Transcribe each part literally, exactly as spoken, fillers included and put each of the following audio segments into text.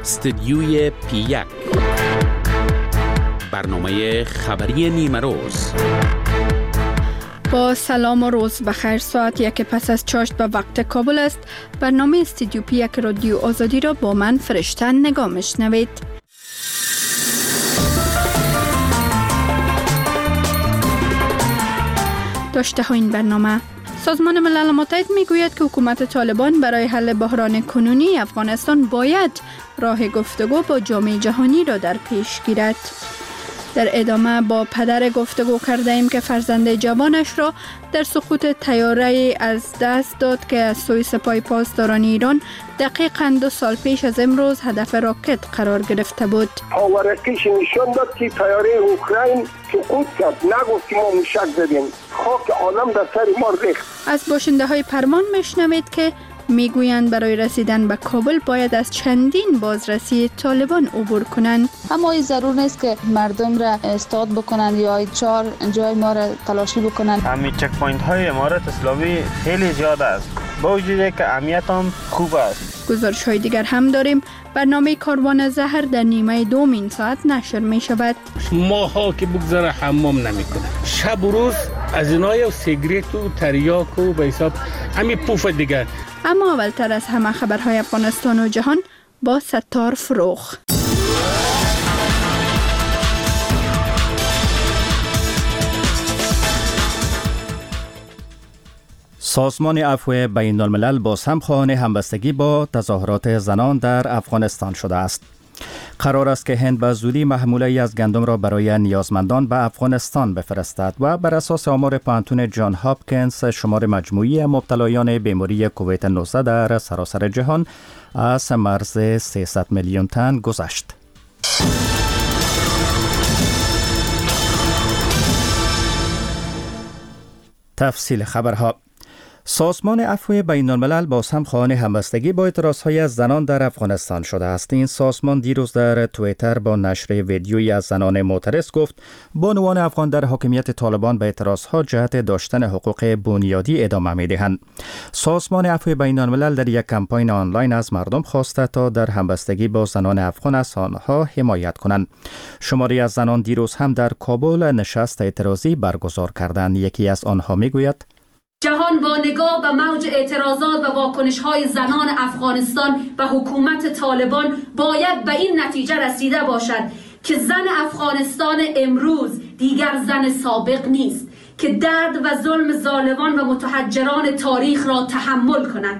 استدیوی پی یک، برنامه خبری نیمه روز. با سلام و روز بخیر. ساعت یک پس از چاشت به وقت کابل است. برنامه استدیو پی یک رادیو آزادی را با من فرشته نگاه میشنوید. داشته ها این برنامه: سازمان ملل متحد میگوید که حکومت طالبان برای حل بحران کنونی افغانستان باید راه گفتگو با جامعه جهانی را در پیش گیرد. در ادامه با پدر گفتگو کرده ایم که فرزند جوانش را در سقوط طیاره از دست داد که از سوی سپاه پاسداران ایران دقیقاً دو سال پیش از امروز هدف راکت قرار گرفته بود. پاورکیش نشان داد که طیاره اوکراین سقوط کرد، نگفت که ما موشک زدیم. خاک عالم در سر ما ریخت. از باشنده های پرمان میشنوید که میگویند برای رسیدن به کابل باید از چندین بازرسی طالبان عبور کنند. اما این ضرور نیست که مردم را استاد بکنند یا چهار جای ما را تلاشی بکنند. همین چک پوینت های امارات اسلامی خیلی زیاد است، با وجودی که امنیت هم خوب است. گزارش های دیگر هم داریم. برنامه کاروان زهر در نیمه دومین ساعت نشر می شود. ماها که بگذره حمام نمی کنه، شب و روز از اینای و سیگریت و تریاک و به حساب همین پوف دیگر. اما اولتر از همه خبرهای افغانستان و جهان با ستار فروغ. سازمان عفو بین الملل باز هم خواهان همبستگی با تظاهرات زنان در افغانستان شده است. قرار است که هند به زودی محموله‌ای از گندم را برای نیازمندان به افغانستان بفرستد و بر اساس آمار پانتون جان هاپکینز شمار مجموعی مبتلایان بیماری کووید نوزده در سراسر جهان از مرز سیصد میلیون تن گذشت. تفصیل خبرها: سازمان عفو بین الملل باز هم خواهان همبستگی با اعتراضهای زنان در افغانستان شده است. این سازمان دیروز در توییتر با نشر ویدیویی از زنان معترض گفت بانوان افغان در حاکمیت طالبان به اعتراضها جهت داشتن حقوق بنیادی ادامه می‌دهند. سازمان عفو بین الملل در یک کمپاین آنلاین از مردم خواسته تا در همبستگی با زنان افغان از آنها حمایت کنند. شماری از زنان دیروز هم در کابل نشست اعتراضی برگزار کردند. یکی از آنها میگوید: جهان با نگاه به موج اعتراضات و واکنش‌های زنان افغانستان و حکومت طالبان باید به این نتیجه رسیده باشد که زن افغانستان امروز دیگر زن سابق نیست که درد و ظلم ظالمان و متحجران تاریخ را تحمل کند.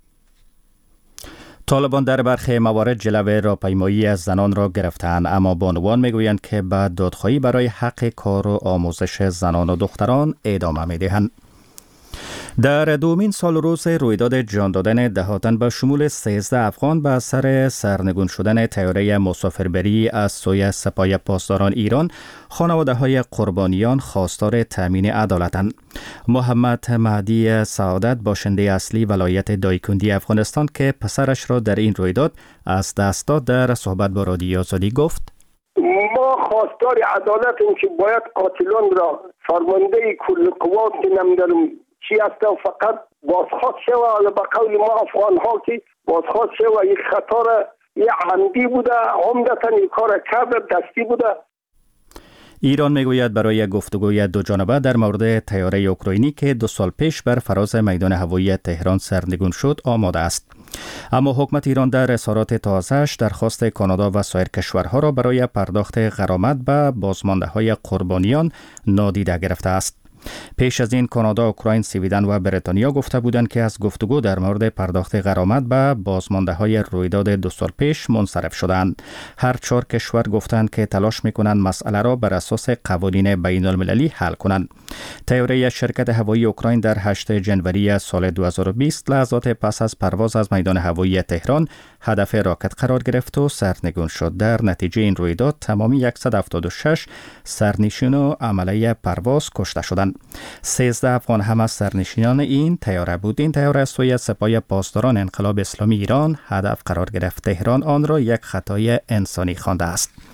طالبان در برخی موارد جلوه راهپیمایی از زنان را گرفتند، اما بانوان میگویند که به دادخواهی برای حق کار و آموزش زنان و دختران ادامه میدهند. در دومین سال روز رویداد جان دادن ده تن به شمول سیزده افغان به اثر سرنگون شدن طیاره مسافربری از سوی سپاه پاسداران ایران، خانواده‌های قربانیان خواستار تامین عدالتند. محمد مهدی سعادت، باشنده اصلی ولایت دایکندی افغانستان که پسرش را در این رویداد از دست داد، در صحبت با رادیو آزادی گفت: ما خواستار عدالتیم که باید قاتلان را فرمانده کل قوات نمیدارم چی است و فقط بازخواست شوه. به قول ما افغان ها که بازخواست شوه یک خطا را یک عمدی بوده، عمدتا یک کار کبر دستی بوده. ایران میگوید برای گفتگوی دو جانبه در مورد طیاره اوکراینی که دو سال پیش بر فراز میدان هوایی تهران سرنگون شد آماده است. اما حکومت ایران در اظهارات تازه‌اش درخواست کانادا و سایر کشورها را برای پرداخت غرامت به بازمانده‌های قربانیان نادیده گرفته است. پیش از این کانادا، اوکراین، سویدن و بریتانیا گفته بودند که از گفتگو در مورد پرداخت غرامت به بازمانده‌های رویداد دو سال پیش منصرف شدند. هر چهار کشور گفتند که تلاش می‌کنند مسئله را بر اساس قوانین بین المللی حل کنند. طیاره شرکت هوایی اوکراین در هشتم ژانویه سال دو هزار و بیست لحظات پس از پرواز از میدان هوایی تهران هدف راکت قرار گرفت و سرنگون شد. در نتیجه این رویداد تمامی صد و هفتاد و شش سرنشین و عمله پرواز کشته شدند. سیزده افغان هم از سرنشینان این طیاره بود. این طیاره از سوی سپاه پاسداران انقلاب اسلامی ایران هدف قرار گرفت. تهران آن را یک خطای انسانی خوانده است.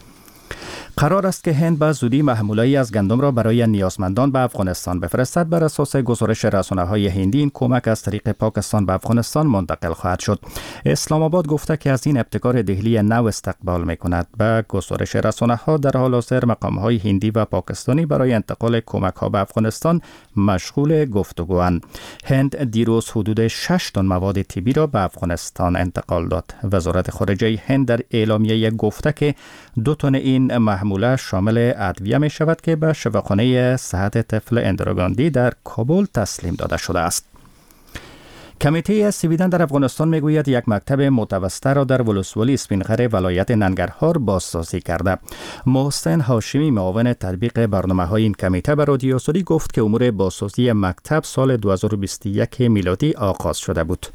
قرار است که هند به زودی محموله‌ای از گندم را برای نیازمندان به افغانستان بفرستد. بر اساس گزارش رسانه‌های هندی این کمک از طریق پاکستان به افغانستان منتقل خواهد شد. اسلام آباد گفته که از این ابتکار دهلی نو استقبال می‌کند. به گزارش رسانه‌ها در حال حاضر مقام‌های هندی و پاکستانی برای انتقال کمک‌ها به افغانستان مشغول گفتگواند. هند دیروز حدود شش تن مواد طبی را به افغانستان انتقال داد. وزارت خارجه هند در اعلامیه گفته که دو تن این محموله شامل ادویه می شود که به شفاخانه صحت طفل اندراگاندی در کابل تسلیم داده شده است. کمیته سویدن در افغانستان می گوید یک مکتب متوسطه را در ولسوالی اسپینغر ولایت ننگرهار بازسازی کرده. محسن هاشمی معاون تطبیق برنامه‌های این کمیته به رادیو آزادی گفت که امور بازسازی مکتب سال دو هزار و بیست و یک میلادی آغاز شده بود.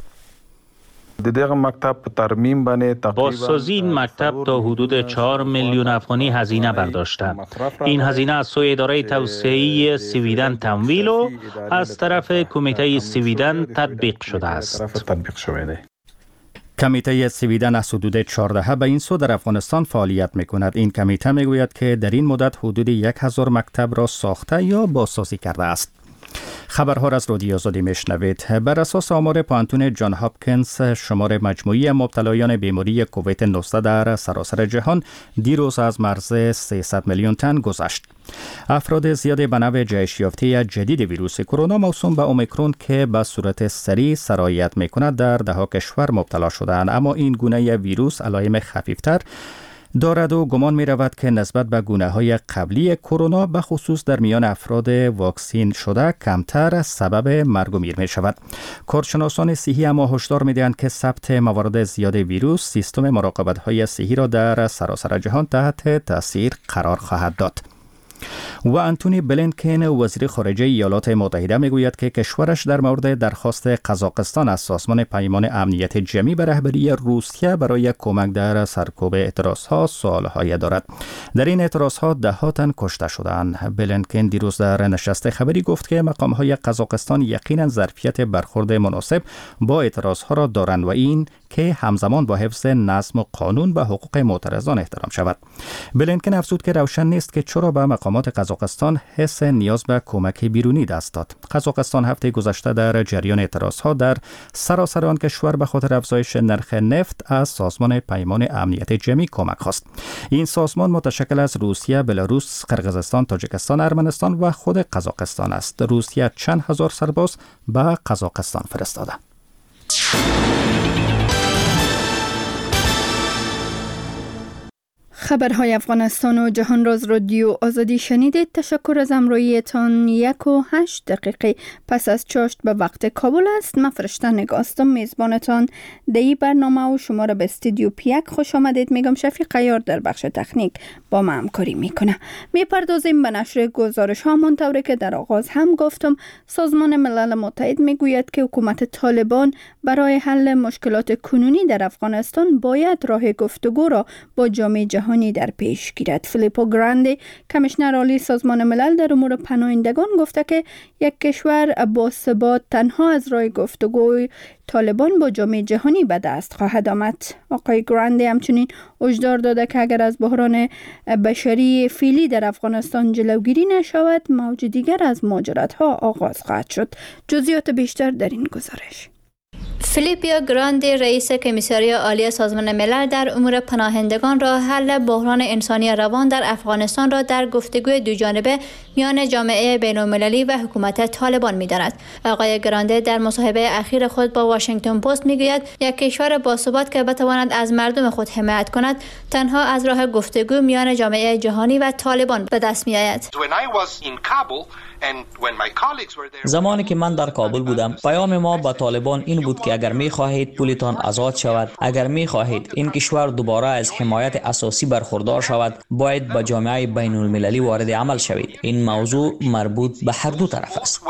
بازسازی این مکتب تا حدود چهار میلیون افغانی هزینه برداشته. این هزینه از سوی اداره توسعه سویدن تمویل و از طرف کمیته سویدن تطبیق شده است. کمیته سویدن از حدود چهارده به این سو در افغانستان فعالیت می‌کند. این کمیته می‌گوید که در این مدت حدود یک هزار مکتب را ساخته یا بازسازی کرده است. خبرها را از رادیو آزادی میشنوید. بر اساس آمار پانتون جان هاپکینز، شمار مجموعی مبتلایان بیماری کووید نوزده در سراسر جهان دیروز از مرز سیصد میلیون تن گذشت. افراد زیادی به نوع جهش یافته جدید ویروس کرونا موسوم به اومیکرون که به صورت سریع سرایت می‌کند در ده‌ها کشور مبتلا شدند، اما این گونه ویروس علائم خفیفتر دارد و گمان می رود که نسبت به گونه های قبلی کرونا به خصوص در میان افراد واکسین شده کمتر سبب مرگ و میر می شود. کارشناسان صحی اما هشدار می دهند که ثبت موارد زیاد ویروس سیستم مراقبت های صحی را در سراسر جهان تحت تاثیر قرار خواهد داد. و انتونی بلینکن وزیر خارجه ایالات متحده میگوید که کشورش در مورد درخواست قزاقستان از سازمان پیمان امنیت جمعی به رهبری روسیه برای کمک در سرکوب اعتراضها سوالهای دارد. در این اعتراضها ده ها تن کشته شدند. بلینکن دیروز در نشست خبری گفت که مقامهای قزاقستان یقینا ظرفیت برخورد مناسب با اعتراضها را دارند و این که همزمان با حفظ نظم و قانون به حقوق معترضان احترام شود. بلینکن افزود که روشن نیست که چرا به مقامات قزاقستان حس نیاز به کمک بیرونی دست داد. قزاقستان هفته گذشته در جریان اعتراضها در سراسر آن کشور به خاطر افزایش نرخ نفت از سازمان پیمان امنیت جمعی کمک خواست. این سازمان متشکل از روسیه، بلاروس، قرقیزستان، تاجیکستان، ارمنستان و خود قزاقستان است. روسیه چند هزار سرباز به قزاقستان فرستاده. خبرهای افغانستان و جهان را از رادیو آزادی شنیدید. تشکر از همراهیتان. یک و هشت دقیقه پس از چاشت به وقت کابل است. من فرشته نگاستم میزبانتان در این برنامه و شما را به استودیو پیک خوش آمدید میگم. شفیق عیار در بخش تکنیک با ما همکاری میکنه. میپردازیم به نشر گزارش ها منطوری که در آغاز هم گفتم. سازمان ملل متحد میگوید که حکومت طالبان برای حل مشکلات کنونی در افغانستان باید راه گفتگو را با جامعه جهانی در پیش گیرد. فیلیپو گراندی کمیشنر عالی سازمان ملل در امور پناهندگان گفته که یک کشور با ثبات تنها از راه گفتگوی طالبان با جامعه جهانی به دست خواهد آمد. آقای گراندی همچنین هشدار داده که اگر از بحران بشری فعلی در افغانستان جلوگیری نشود موج دیگر از مهاجرت‌ها آغاز خواهد شد. جزئیات بیشتر در این گزارش. فیلیپو گراندی رئیس کمیساری عالی سازمان ملل در امور پناهندگان را حل بحران انسانی روان در افغانستان را در گفتگوی دو جانبه میان جامعه بین‌المللی و حکومت طالبان می‌داند. آقای گراندی در مصاحبه اخیر خود با واشنگتن پست میگوید یک کشور باثبات که بتواند از مردم خود حمایت کند تنها از راه گفتگو میان جامعه جهانی و طالبان به دست می‌آید. زمانی که من در کابل بودم پیام ما با طالبان این بود که اگر می خواهید پولتان آزاد شود، اگر می خواهید این کشور دوباره از حمایت اساسی برخوردار شود، باید با جامعه بین المللی وارد عمل شوید. این موضوع مربوط به هر دو طرف است.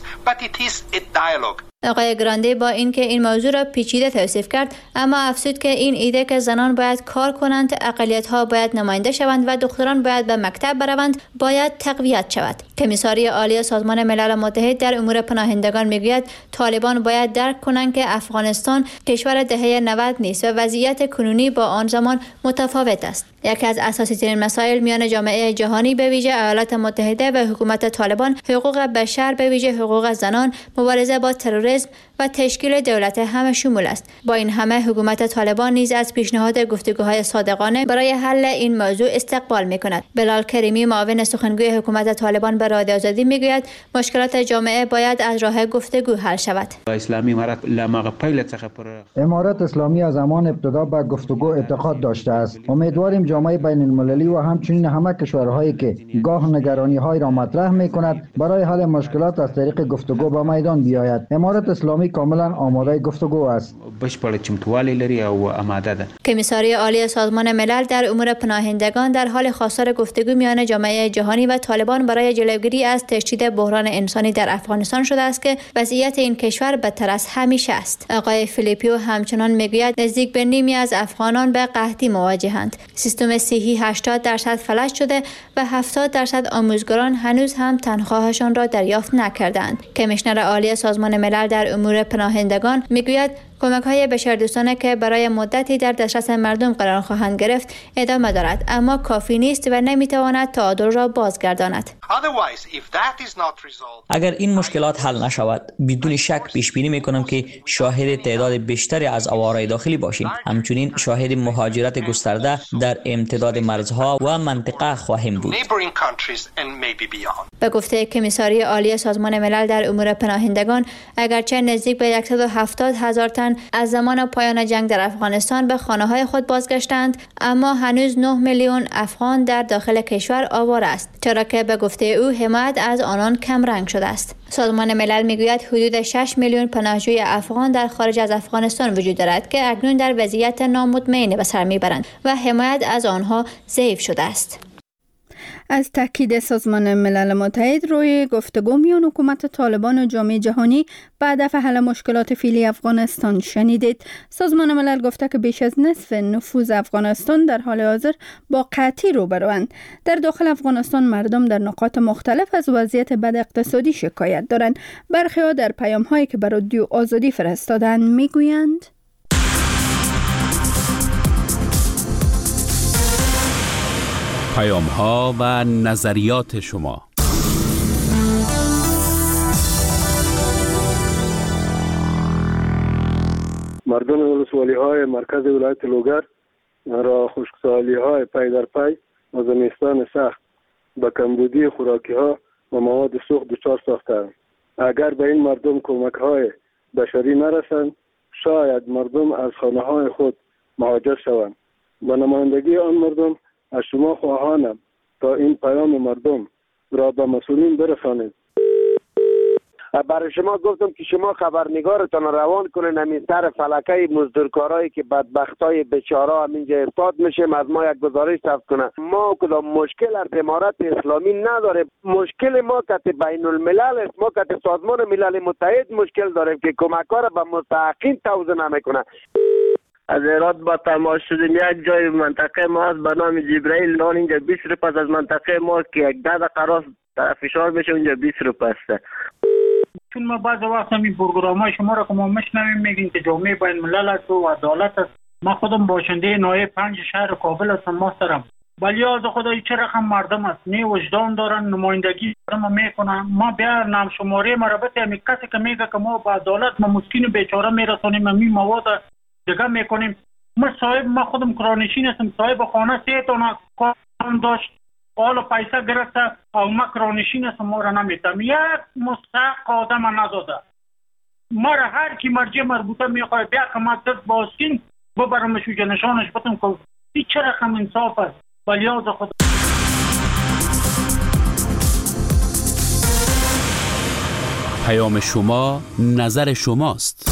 آقای گراندی با اینکه این موضوع را پیچیده توصیف کرد، اما افزود که این ایده که زنان باید کار کنند، اقلیت‌ها باید نماینده شوند و دختران باید به مکتب بروند، باید تقویت شود. کمیساری عالی سازمان ملل متحد در امور پناهندگان میگوید طالبان باید درک کنند که افغانستان کشور دهه نود نیست و وضعیت کنونی با آن زمان متفاوت است. یکی از اساسی ترین مسائل میان جامعه جهانی به ویژه ایالات متحده و حکومت طالبان حقوق بشر به ویژه حقوق زنان، مبارزه با تروریسم و تشکیل دولت همه شمول است. با این همه حکومت طالبان نیز از پیشنهاد گفتگوهای صادقانه برای حل این موضوع استقبال می‌کند. بلال کریمی معاون سخنگوی حکومت طالبان به رادیو آزادی میگوید مشکلات جامعه باید از راه گفتگو حل شود. امارت اسلامی از زمان ابتدا به گفتگو اعتقاد داشته است. امیدواریم جامعه بین المللی و همچنین همه کشورهایی که گاه نگرانی‌های را مطرح می‌کند برای حل مشکلات از طریق گفتگو به میدان بیاید. امارت اسلامی کاملا آماده گفتگو است. کمیساری عالی سازمان ملل در امور پناهندگان در حال خواستار گفتگو میان جامعه جهانی و طالبان برای جلوگیری از تشدید بحران انسانی در افغانستان شده است که وضعیت این کشور بدتر از همیشه است. آقای فیلیپیو همچنان میگوید نزدیک به نیمی از افغانان به قحطی مواجهند. سیستم صحی هشتاد درصد فلج شده و هفتاد درصد آموزگاران هنوز هم تنخواهشان را دریافت نکردند. کمیشنر عالی سازمان ملل در امور پناهندگان میگوید کمک‌های بشردوستانه که برای مدتی در دسترس مردم قرار خواهند گرفت ادامه دارد، اما کافی نیست و نمیتواند تعادل را بازگرداند. اگر این مشکلات حل نشود، بدون شک پیش بینی می‌کنم که شاهد تعداد بیشتری از آوارای داخلی باشیم. همچنین شاهد مهاجرت گسترده در امتداد مرزها و منطقه خواهیم بود. به گفته کمیساری عالی سازمان ملل در امور پناهندگان، اگرچه نزدیک به صد و هفتاد هزار تن از زمان پایان جنگ در افغانستان به خانه‌های خود بازگشتند، اما هنوز نه میلیون افغان در داخل کشور آواره است، چرا که به گفته او حمایت از آنان کم رنگ شده است. سازمان ملل میگوید حدود شش میلیون پناهجوی افغان در خارج از افغانستان وجود دارد که اکنون در وضعیت نامطمئن به سر میبرند و حمایت از آنها ضعیف شده است. از تاکید سازمان ملل متحد روی گفتگو میان حکومت طالبان و جامعه جهانی به هدف حل مشکلات فعلی افغانستان شنیدید. سازمان ملل گفته که بیش از نصف نفوذ افغانستان در حال حاضر با قحطی روبروند. در داخل افغانستان مردم در نقاط مختلف از وضعیت بد اقتصادی شکایت دارند. برخی ها در پیام هایی که بر رادیو آزادی فرستادند میگویند پیام ها و نظریات شما. مردم ولسوالی های مرکز ولایت لوگر را خشکسالی های پی در پی و زمستان سخت به کمبودی خوراکی ها و مواد سوخت دچار ساختند. اگر به این مردم کمک های بشری نرسند، شاید مردم از خانه های خود مهاجر شوند. با نمایندگی آن مردم از شما خواهانم تا این پیام مردم را به مسئولین برسانید. برای شما گفتم که شما خبرنگارتان روان کنین همین سر فلکه مزدورکارایی که بدبختای بیچاره همینجا افتاد میشیم، از ما یک گزارش ثبت کنه. ما کدام مشکل از امارت اسلامی نداره، مشکل ما که بین الملل است، ما که سازمان ملل متحد مشکل داریم که کمک‌ها را به مستحقین توزیع نمیکنه. از هرات با تماس شدیم، یک جای منطقه ما هست به نام جبرائیل لان، اینجا بیست روپیه از منطقه ما که یک ده دقیقه راست فشار بشه اونجا بیست روپیه است. چون ما بعض وقت همین پروگرام‌های شما را که ما میشنویم میگین که جامعه بین الملل است و عدالت است. ما خودم باشنده نایب پنج شهر کابل هستم محترم، ولی از خدای چه رقم مردم است، نه وجدان دارن، نمایندگی ما میکنن. ما بیا نام شماره مربوط همین کسی که میگه که ما با عدالت ما مسکین بیچاره میرسونیم، همین مواد دیگه میکنیم. ما صاحب ما خودم کرانشین هستم، صاحب خانه سه تا کام داشت، حالا پیسه گرفته و ما کرانشین هستم، ما را نمیتم. یک مستحق آدم نزاده ما را هر کی مرجع مربوطه میخواه بیا که ما دست بازکین ببرمش و جنشانش بتم که این چه رقم انصاف است. ولی از خود پیام شما نظر شماست.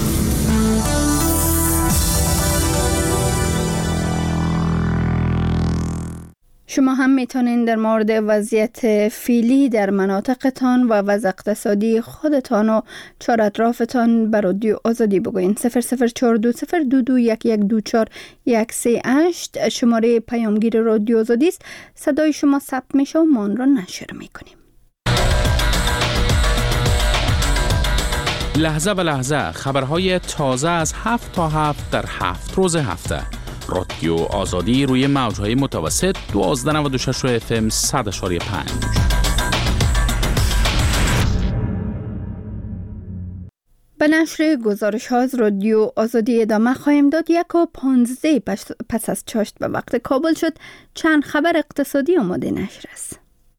شما هم میتونین در مورد وضعیت فعلی در مناطقتان و وضع اقتصادی خودتان و چهار اطرافتان بر رادیو آزادی بگوین. صفر صفر چهار دو صفر دو دو یک یک دو چهار یک سه هشت شماره پیامگیر رادیو آزادی است. صدای شما ثبت میشه و ما آن را نشر میکنیم. لحظه به لحظه خبرهای تازه از هفت تا هفت در هفت روز هفته. رادیو آزادی روی موجهای متوسط دوازده نود و شش اف ام صد و پنج. به نشر گزارش ها از رادیو آزادی ادامه خواهیم داد. یک و پانزده پس از چاشت به وقت کابل شد. چند خبر اقتصادی آماده نشر است.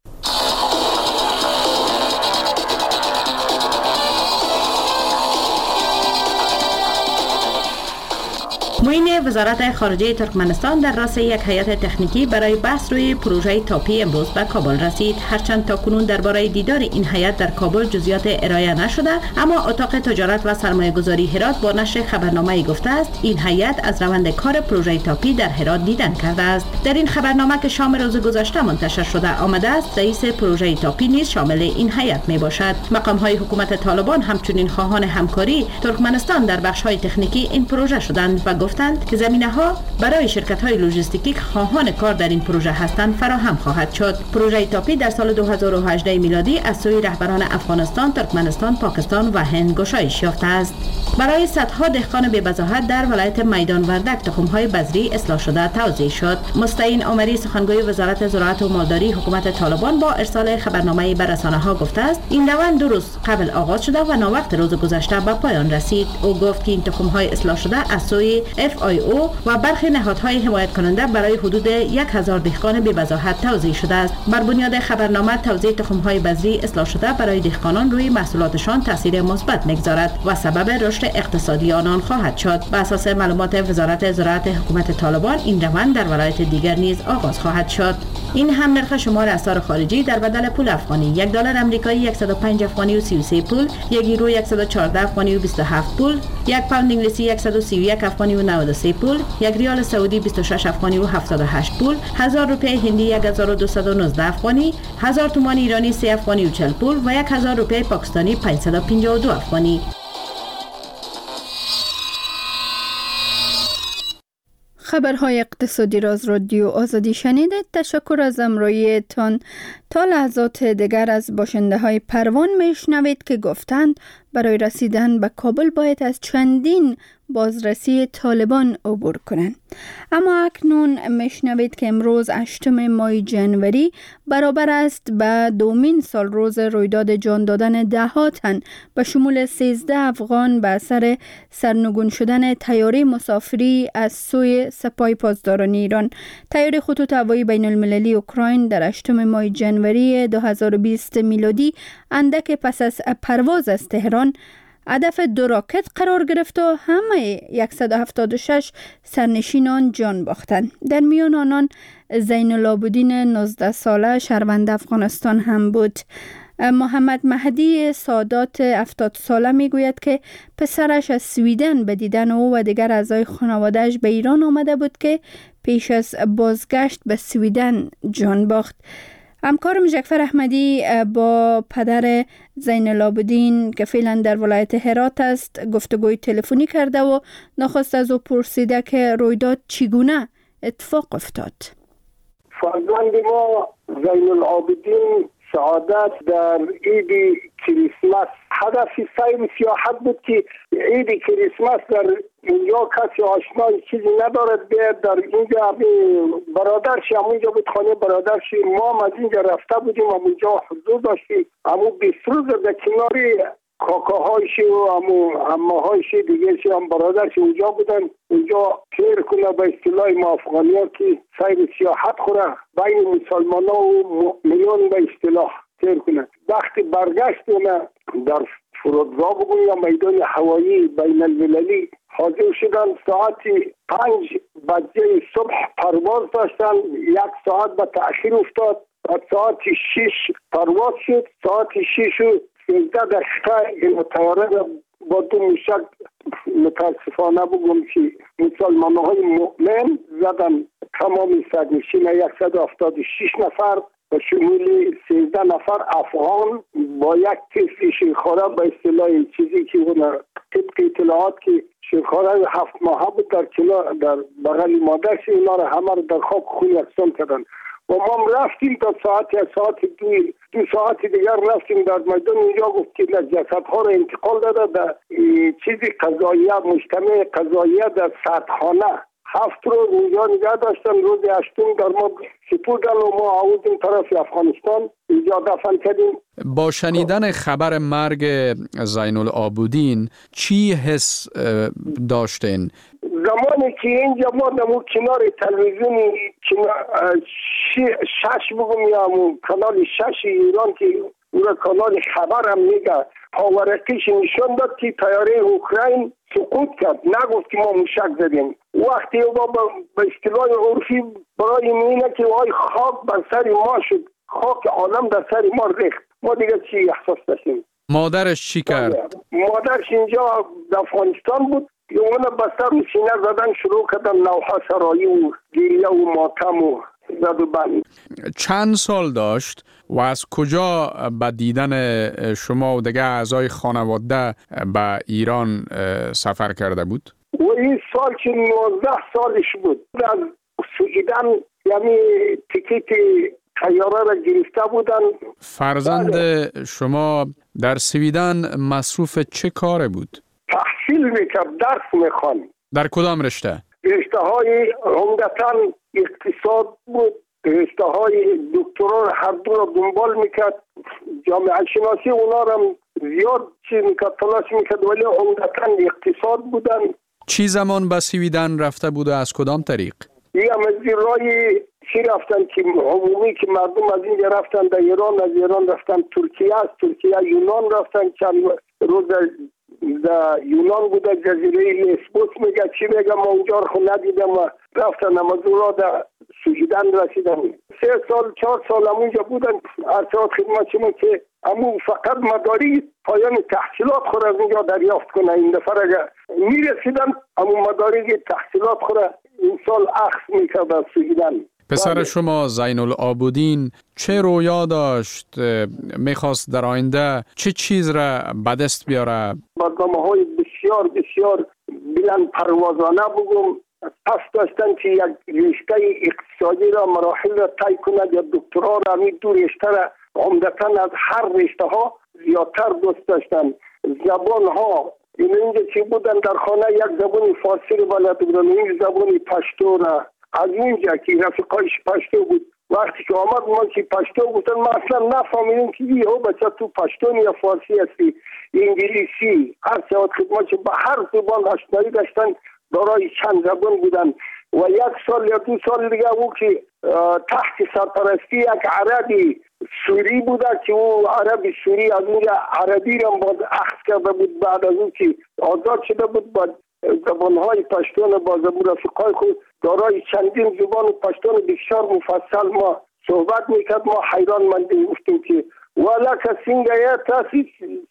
معین وزارت خارجه ترکمنستان در رأس یک هیئت تکنیکی برای بحث روی پروژه تاپی امروز به کابل رسید. هرچند تاکنون درباره دیدار این هیئت در کابل جزئیات ارائه نشده، اما اتاق تجارت و سرمایه‌گذاری هرات با نشر خبرنامه گفته است این هیئت از روند کار پروژه تاپی در هرات دیدن کرده است. در این خبرنامه که شام روز گذشته منتشر شده آمده است رئیس پروژه تاپی نیز شامل این هیئت می باشد. مقام‌های حکومت طالبان همچنین خواهان همکاری ترکمنستان در بخش‌های تکنیکی این پروژه شدند و گفتند که زمینه‌ها برای شرکت‌های لوجستیکی خواهان کار در این پروژه هستند فراهم خواهد شد. پروژه تاپی در سال دو هزار و هجده میلادی از سوی رهبران افغانستان، ترکمنستان، پاکستان و هند گشایش یافته است. برای صدها دهقان بی‌بضاحت در ولایت میدان وردک تخم‌های بذری اصلاح شده توزیع شد. مستعین عمری سخنگوی وزارت زراعت و مالداری حکومت طالبان با ارسال خبرنامه به رسانه‌ها گفته است این روند دو روز قبل آغاز شده و ناوقت روز گذشته به پایان رسید. او گفت که این تخم‌های اصلاح شده از سوی اف آی او و برخی نهادهای حمایت کننده برای حدود یک هزار دهقان بی‌بضاحت توزیع شده است. بر بنیاد خبرنامه توزیع تخم‌های بذری اصلاح شده برای دهقانان روی محصولاتشان تاثیر مثبت می‌گذارد و سبب رشد اقتصادی آنان خواهد شد. بر اساس معلومات وزارت زراعت حکومت طالبان این روند در ولایت دیگر نیز آغاز خواهد شد. این هم نرخ شمار اسعار خارجی در بدل پول افغانی: یک دلار آمریکایی صد و پنج افغانی و سی و سه پول، یک یورو صد و چهارده افغانی و بیست و هفت پول، یک پوند انگلیسی صد و سی و یک افغانی و نود و سه پول، یک ریال سعودی بیست و شش افغانی و هفتاد و هشت پول، هزار روپیه هندی یک هزار و دویست و نوزده افغانی، هزار تومان ایرانی سه افغانی و چهل پول و یک هزار روپیه پاکستانی پانصد و پنجاه و دو افغانی. خبرهای اقتصادی را از رادیو آزادی شنیدید. تشکر از همراهیتان. تا لحظات دیگر از باشنده های پروان میشنوید که گفتند برای رسیدن به کابل باید از چندین بازرسی طالبان عبور کنند. اما اکنون میشنوید که امروز هشتم ماه جنوری برابر است به دومین سال روز رویداد جان دادن ده ها تن به شمول سیزده افغان به اثر سرنگون شدن طیاره مسافری از سوی سپاه پاسداران ایران. طیاره خطوط هوایی بین المللی اوکراین در هشتم ماه جنوری دو هزار و بیست میلادی اندک پس از پرواز از تهران هدف دو راکت قرار گرفت و همه صد و هفتاد و شش سرنشینان جان باختند. در میان آنان زین العابدین نوزده ساله شهروند افغانستان هم بود. محمد مهدی سادات هفتاد ساله میگوید که پسرش از سویدن به دیدن او و دیگر اعضای خانواده‌اش به ایران آمده بود که پیش از بازگشت به سویدن جان باخت. همکارم جعفر احمدی با پدر زین العابدین که فعلا در ولایت هرات است گفتگوی تلفنی کرده و نخست از او پرسیده که رویداد چگونه اتفاق افتاد. فرزند ما زین العابدین سعادت در عید کریسمس هدف سیر سیاحت بود که عید کریسمس در اینجا کسی آشنای چیزی ندارد بیاد در اینجا برادرش همونجا بود خانه برادرش ما از اینجا رفته بودیم همونجا حضور داشتیم همون بیست روز در کناری کاکاهایش و همون عمه‌هایش دیگه هم برادرش اونجا بودن اونجا تیر کنه به اصطلاح ما افغانی ها که سیر سیاحت خوره بین مسلمان ها و مؤمنان به اصطلاح تیر کنه. وقتی برگشتونه در فرودگاه بگویم یا میدان هوایی بین المللی حاضر شدن ساعت پنج بجه صبح پرواز داشتن یک ساعت به تأخیر افتاد و ساعت شش پرواز شد ساعت شش و سیزده دقیقه این طیاره با دو موشک متاسفانه بگم که مسلمان های مؤمن زدن تمام سرنشین صد و هفتاد و شش نفر و شمول سیزده نفر افغان با یک طفل شیرخواره به اصطلاح چیزی که اون طبق اطلاعات که شیرخواره هفت ماهه بود در کنار در بغل مادرش اینا را همه را در خاک خون یکسان کردن. و ما رفتیم تا ساعت ساعت دو دو ساعت دیگر رفتیم در میدان. اینجا گفت که جسدها رو انتقال داده در چیزی قضاییه، مجتمع قضاییه در سردخانه. هفت روز اونجا نگه داشتن. روز هشتم در ما سپردن و ما آوردیم طرف افغانستان، اینجا دفن کردیم. با شنیدن خبر مرگ زین العابدین چی حس داشتین؟ زمانی که اینجا ما در کنار تلویزیونی شش بگم یا کانال شش ایران که اون کانال خبر هم میگه پاورقیش نشان داد که طیاره اوکراین سقوط کرد، نگفت که ما موشک زدیم. وقتی با به اصطلاح عرفی برای اینه که وای خاک بر سر ما شد، خاک عالم در سر ما ریخت، ما دیگه چی احساس داشتیم. مادرش چی کرد؟ مادرش اینجا در افغانستان بود، اون بستر و سینه زدن شروع کردن نوحه سرایی و گریه و ماتم و زد و بند. چند سال داشت و از کجا به دیدن شما و دیگه اعضای خانواده به ایران سفر کرده بود؟ و این سال که نوزده سالش بود، از سویدن یعنی تیکیت طیاره را گرفته بودن. فرزند بله. شما در سویدن مصروف چه کاره بود؟ تحصیل میکرد، درس میخوان. در کدام رشته؟ رشته های عمدتاً اقتصاد بود، رشته های دکترا هر دو را دنبال میکرد. جامعه شناسی اونا را زیاد چی میکرد، تلاش میکرد، ولی عمدتاً اقتصاد بودن. چی زمان به سویدن رفته بود و از کدام طریق؟ یه همه رای چی رفتن که عمومی که مردم از اینجا رفتن در ایران، از ایران رفتن ترکیه، از ترکیه یونان رفتن. چند روز در یونان بوده، جزیره لیسبوس میگه چی میگه، ما اونجا رو ندیدم و رفتن امازورا در سویدن رسیدن. سه سال چهار سال همونجا بودن. ارشاد خدمت شما که همون فقط مداری پایان تحصیلات خود از اینجا دریافت کنه. این دفعه اگر میرسیدن همون مداری تحصیلات خود این سال اخذ میکرد از سویدن. پسر شما زین العابدین چه رویا داشت؟ میخواست در آینده چه چیز را به دست بیاره؟ برنامه های بسیار بسیار بلند پروازانه بگم پس داشتن که یک رشته اقتصادی را مراحل را طی کند یا دکترا را همین دو رشته را عمدتاً از هر رشته ها زیادتر دوست داشتن. زبان ها اینجا چی بودن در خانه یک زبان فارسی رو بلد بودن، این زبان پشتو را از اونجا که رفیقایش پشتو بود. وقتی که آمد ما که پشتو گفتن ما اصلا نفهمیدیم که یه ها بچه تو پشتون یا فارسی هستی، انگلیسی، هر ساعت خدمت به هر زبان آشنایی داشتن، دارای چند زبان بودن. و یک سال یا دو سال دیگه او که تحت سرپرستی یک عربی سوری بوده که او عربی سوری از اونجا عربی را باز اخذ کرده بود. بعد از اون که آزاد شده بود با زبانهای پشتون با زبان رفیقای خود دارای چندین زبان پشتون بسیار مفصل ما صحبت میکرد. ما حیران مندیم گفتیم که ولا کسینگه یا تاسی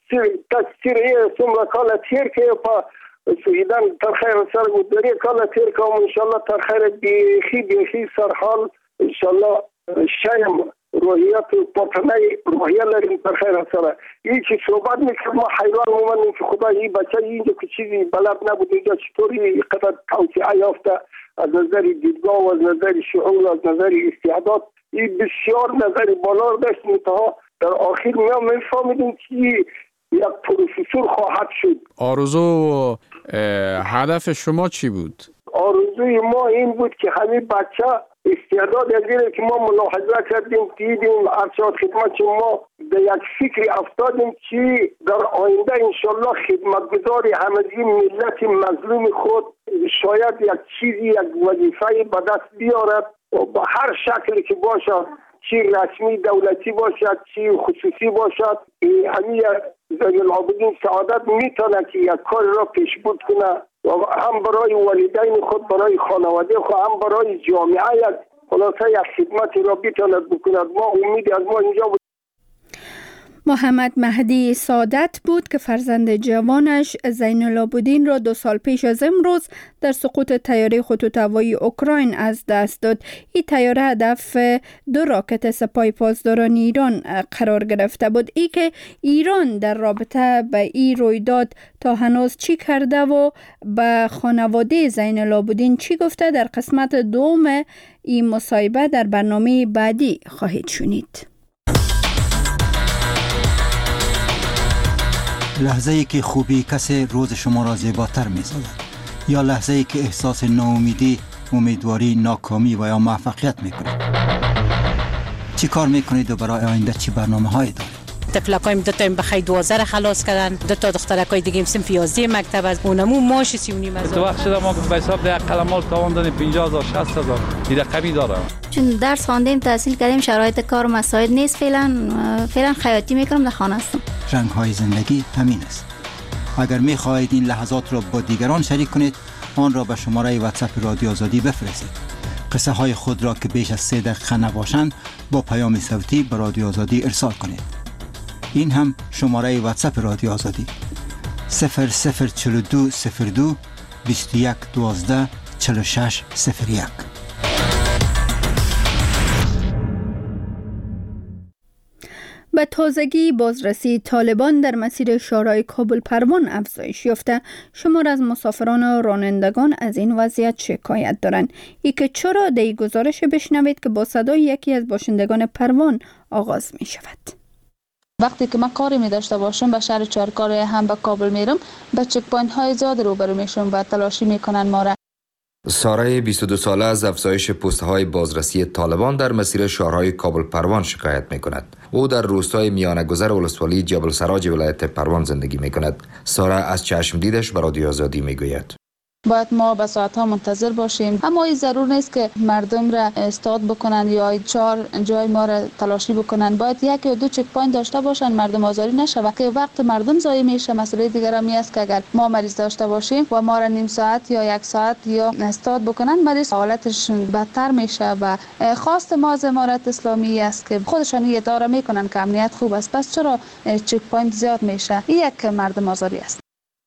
تاثیر سمرا کالا تیر که پا سویدن تر خیر سر بود داری کالا تیر که هم انشالله تر خیر بیخی بیخی سرحال انشالله شایم روحیت پرتنه روحیه لریم تر خیر سره. این که صحبت میکرد ما حیران مومنیم که خدا این بچه اینجا که چیزی بلد نبود اینجا چطوری قدر توسعه یافته از نظر دیدگاه و از نظر شعور و از نظر استعداد. این بسیار نظر بالا داشت. منتها در آخر ما میفهمیدیم که یک پروفسور خواهد شد. آرزو و هدف شما چی بود؟ آرزوی ما این بود که همین بچه استعداد ازیره که ما ملاحظه کردیم دیدیم ارشاد خدمت ما به یک فکری افتادیم که در آینده انشالله خدمتگزار همگی ملت مظلوم خود شاید یک چیزی یک وظیفه به دست بیارد و به هر شکلی که باشد، چی رسمی دولتی باشد چی خصوصی باشد، همین زین العابدین سعادت میتونه که یک کار را پیشبرد کنه و هم برای والدین خود، برای خانواده خود، هم برای جامعه یک خلاصه یک خدمتی را بتواند بکند. ما امید از ما اینجا بود. محمد مهدی سادت بود که فرزند جوانش زین العابدین را دو سال پیش از امروز در سقوط طیاره خطوط هوایی اوکراین از دست داد. این طیاره هدف دو راکت سپاه پاسداران ایران قرار گرفته بود. ای که ایران در رابطه به این رویداد تا هنوز چی کرده و به خانواده زین العابدین چی گفته در قسمت دوم این مصاحبه در برنامه بعدی خواهید شنید. لحظه ای که خوبی کسی روز شما را زیباتر می سازد، یا لحظه ای که احساس ناامیدی، امیدواری، ناکامی و یا موفقیت می کنید. چی کار می کنید و برای آینده چی برنامه هایی دارید؟ طفلکایم دو تا بخای دوازده را خلاص کردن، دو تا دخترکای دیگه هم صنف یازده مکتب از اونمو ماش سی و نیم هزار. تو وقت شده ما به حساب ده قلمال تاوان دادیم پنجاه هزار شصت هزار این رقمی داره. چون درس خواندیم تحصیل کردیم شرایط کار مساعد نیست، فعلا فعلا خیاطی میکنم، در خانه هستم. رنگ های زندگی همین است. اگر می خواهید این لحظات را با دیگران شریک کنید، آن را به شماره واتساپ رادیو آزادی بفرستید. قصه های خود را که بیش از سه دقیقه نباشند با پیام صوتی به رادیو آزادی ارسال کنید. این هم شماره واتساپ رادیو آزادی صفر صفر چهل و دو صفر دو بیست و یک دوازده چهل و شش صفر یک. به تازگی بازرسی طالبان در مسیر شهرهای کابل پروان افزایش یافته. شمار از مسافران و رانندگان از این وضعیت شکایت دارند. ای که چرا در این گزارش بشنوید که با صدای یکی از باشندگان پروان آغاز می شود. وقتی که من کاری می داشته باشم به شهر چهارکار هم به کابل میرم، به چک پوینت های زیاد روبرو میشم و تلاشی میکنن ما را. ساره بیست و دو ساله از افزایش پست‌های بازرسی طالبان در مسیر شهرهای کابل پروان شکایت می‌کند. او در روستای میانه‌گذر ولسوالی جبل سراج ولایت پروان زندگی می‌کند. ساره از چشم دیدش به رادیو آزادی می‌گوید: باید ما به ساعت ها منتظر باشیم، اما این ضرور نیست که مردم را استاد بکنن یا چهار جای ما را تلاشی بکنن. باید یک یا دو چک پوینت داشته باشن، مردم آزاری نشوه که وقت مردم ضایع میشه. مسئله دیگر هم است که اگر ما مریض داشته باشیم و ما را نیم ساعت یا یک ساعت یا استاد بکنن، مریض حالتش بدتر میشه و خواست ما از امارت اسلامی است که خودشان اداره میکنن که امنیت خوب است، پس چرا چک پوینت زیاد میشه؟ این یک مردم آزاری است.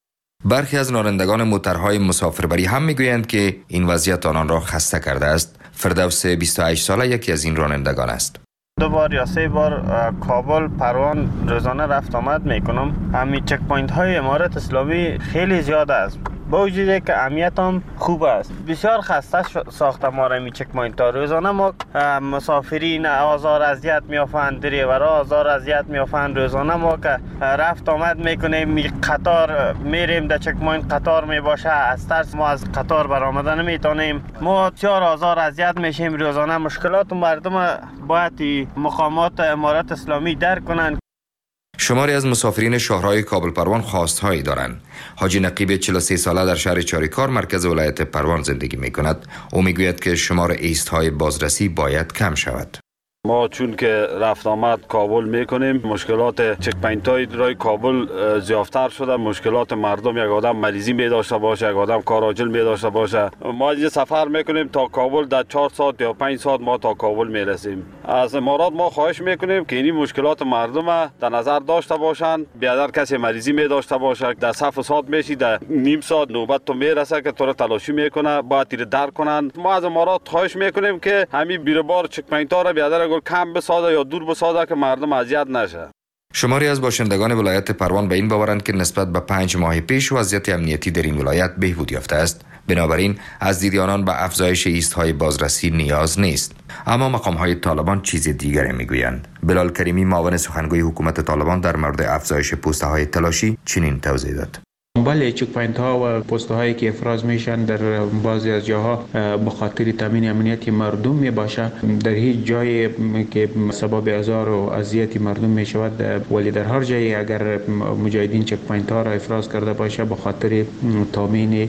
برخی از رانندگان موترهای مسافربری هم میگویند که این وضعیت آنان را خسته کرده است. فردوس بیست و هشت ساله یکی از این رانندگان است. دو بار یا سه بار کابل پروان روزانه رفت آمد میکنم. همین چک پوینت های امارت اسلامی خیلی زیاد است، با وجودی که امنیت هم خوب است. بسیار خسته ساخته ما را می چک پوینت ها. روزانه ما مسافرین آزار اذیت میافند، دریورا آزار اذیت میافند. روزانه ما که رفت آمد میکنیم، می قطار میریم در چک پوینت قطار می باشه، از ترس ما از قطار برآمدن نمیتونیم. ما بسیار آزار اذیت میشیم روزانه. مشکلات مردم باید مقامات امارت اسلامی درک کنند. شماری از مسافرین شهرهای کابل پروان خواستهایی دارند. حاجی نقیب چهل و سه ساله در شهر چاریکار مرکز ولایت پروان زندگی می کند. او می گوید که شمار ایست‌های بازرسی باید کم شود. ما چون که رفت آمد کابل میکنیم، مشکلات چک پوینت های رای کابل زیادتر شده. مشکلات مردم، یک آدم مریضی می داشته باشه، یک آدم کار عاجل می داشته باشه، ما اینجا سفر میکنیم تا کابل، در چهار ساعت یا پنج ساعت ما تا کابل میرسیم. از امارات ما خواهش میکنیم که این مشکلات مردم در نظر داشته باشند. بیادر کسی مریضی می داشته باشه، در صف ساعت میشی، در نیم ساعت نوبت تو میرسه که تو را تلاشی میکنه، باید تیر در کنند. ما از امارات خواهش میکنیم که همین بیربار چک پوینت ها را بیادر کم بسازه یا دور بسازه که مردم اذیت نشه. شماری از باشندگان ولایت پروان به این باورند که نسبت به پنج ماه پیش وضعیت امنیتی در این ولایت بهبود یافته است. بنابراین از دید آنان به افزایش ایست‌های بازرسی نیاز نیست. اما مقام‌های طالبان چیز دیگری میگویند. بلال کریمی معاون سخنگوی حکومت طالبان در مورد افزایش پست‌های تلاشی چنین توضیح داد: بله، چک پوینت ها و پست هایی که افراز میشن در بعضی از جاها به خاطر تامین امنیت مردم می باشه. در هیچ جایی که سبب آزار و اذیت مردم می شود، ولی در هر جایی اگر مجاهدین چک پوینت ها را افراز کرده باشه به خاطر تامین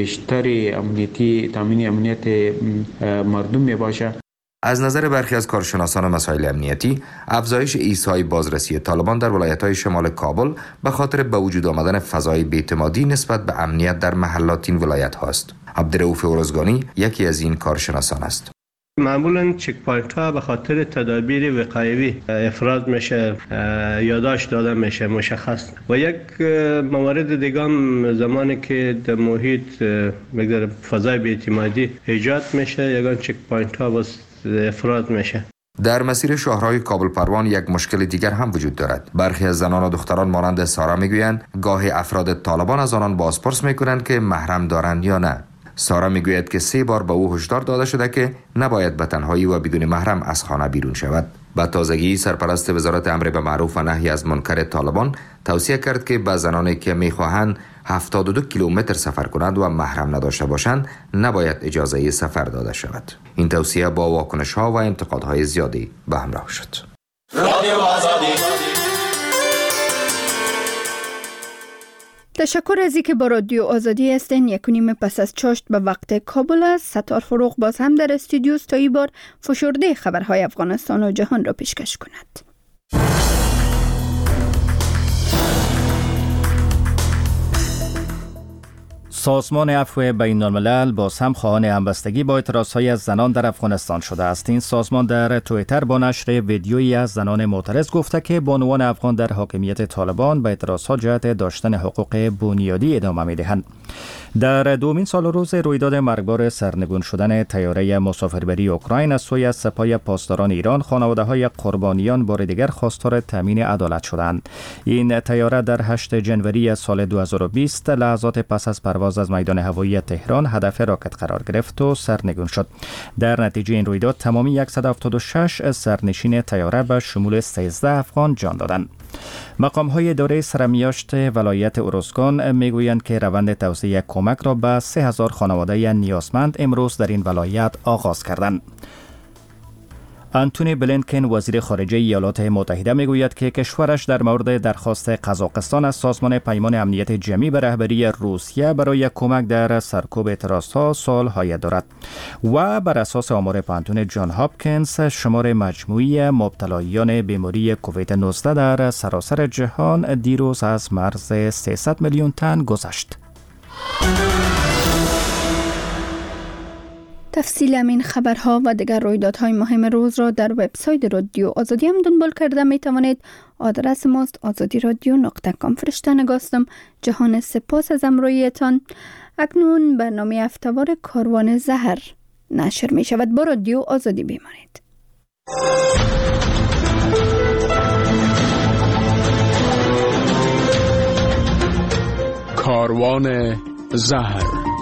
بیشتر امنیتی تامین امنیت مردم می باشه. از نظر برخی از کارشناسان مسائل امنیتی، افزایش ایست‌های بازرسی طالبان در ولایت‌های شمال کابل به خاطر به وجود آمدن فضای بی‌اعتمادی نسبت به امنیت در محلات این ولایت هاست. عبدالرؤوف اورزگانی یکی از این کارشناسان است. معمولا چک پوینت ها به خاطر تدابیر وقایوی افراد میشه، یادداشت داده میشه مشخص. و یک موارد دیگه هم زمانی که در محیط بگذار فضای بی‌اعتمادی ایجاد میشه، یگان چک پوینت ها باز افراد میشه. در مسیر شاهراه کابل پروان یک مشکل دیگر هم وجود دارد. برخی از زنان و دختران مانند سارا میگویند گاهی افراد طالبان از آنان بازپرس میکنند که محرم دارند یا نه. سارا میگوید که سه بار به او هشدار داده شده که نباید به تنهایی و بدون محرم از خانه بیرون شود. به تازگی سرپرست وزارت امر به معروف و نهی از منکر طالبان توصیه کرد که به زنانی که میخواهند هفتاد و دو کیلومتر سفر کنند و محرم نداشته باشند نباید اجازه سفر داده شود. این توصیه با واکنش ها و انتقادهای زیادی به همراه شد. تشکر از اینکه با رادیو آزادی هستین. یک و نیم پس از چاشت به وقت کابل است. ستار فروغ باز هم در استودیو است تا این بار فشرده خبرهای افغانستان و جهان را پیشکش کند. سازمان عفو بین الملل باز هم خواهان همبستگی با اعتراضهای از زنان در افغانستان شده است. این سازمان در توییتر با نشر ویدیویی از زنان معترض گفته که بانوان افغان در حاکمیت طالبان به اعتراضها جهت داشتن حقوق بنیادی ادامه می‌دهند. در دومین سال روز رویداد مرگبار سرنگون شدن طیاره مسافربری اوکراین از سوی سپاه پاسداران ایران، خانواده‌های قربانیان بار دیگر خواستار تامین عدالت شدند. این طیاره در هشتم ژانویه سال دو هزار و بیست لحظات پس از پرواز از میدان هوایی تهران هدف راکت قرار گرفت و سرنگون شد. در نتیجه این رویداد تمامی صد و هفتاد و شش سرنشین طیاره به شمول سیزده افغان جان دادند. مقام‌های اداره سرمیاشت ولایت اروزگان میگویند که روند توزیع کمک را به سه هزار خانواده نیازمند امروز در این ولایت آغاز کردند. آنتونی بلینکن وزیر خارجه ایالات متحده میگوید که کشورش در مورد درخواست قزاقستان از سازمان پیمان امنیت جمعی به رهبری روسیه برای کمک در سرکوب اعتراضها سال‌های دارد و بر اساس آمار پانتون جان هاپکینز شمار مجموعی مبتلایان بیماری کووید نوزده در سراسر جهان دیروز از مرز سیصد میلیون تن گذشت. تفصیل این خبرها و دیگر رویدادهای مهم روز را در وبسایت رادیو آزادی هم دنبال کرده می توانید. آدرس ماست آزادی رادیو نقطه کام. فرشته نگاستم. جهان سپاس از همراهیتان. اکنون برنامه هفته‌وار کاروان زهر نشر می شود. با رادیو آزادی بمانید. کاروان زهر.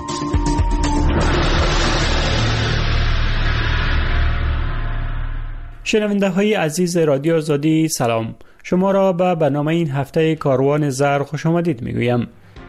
شنونده های عزیز رادیو آزادی سلام، شما را به برنامه این هفته کاروان زهر خوش آمدید میگویم.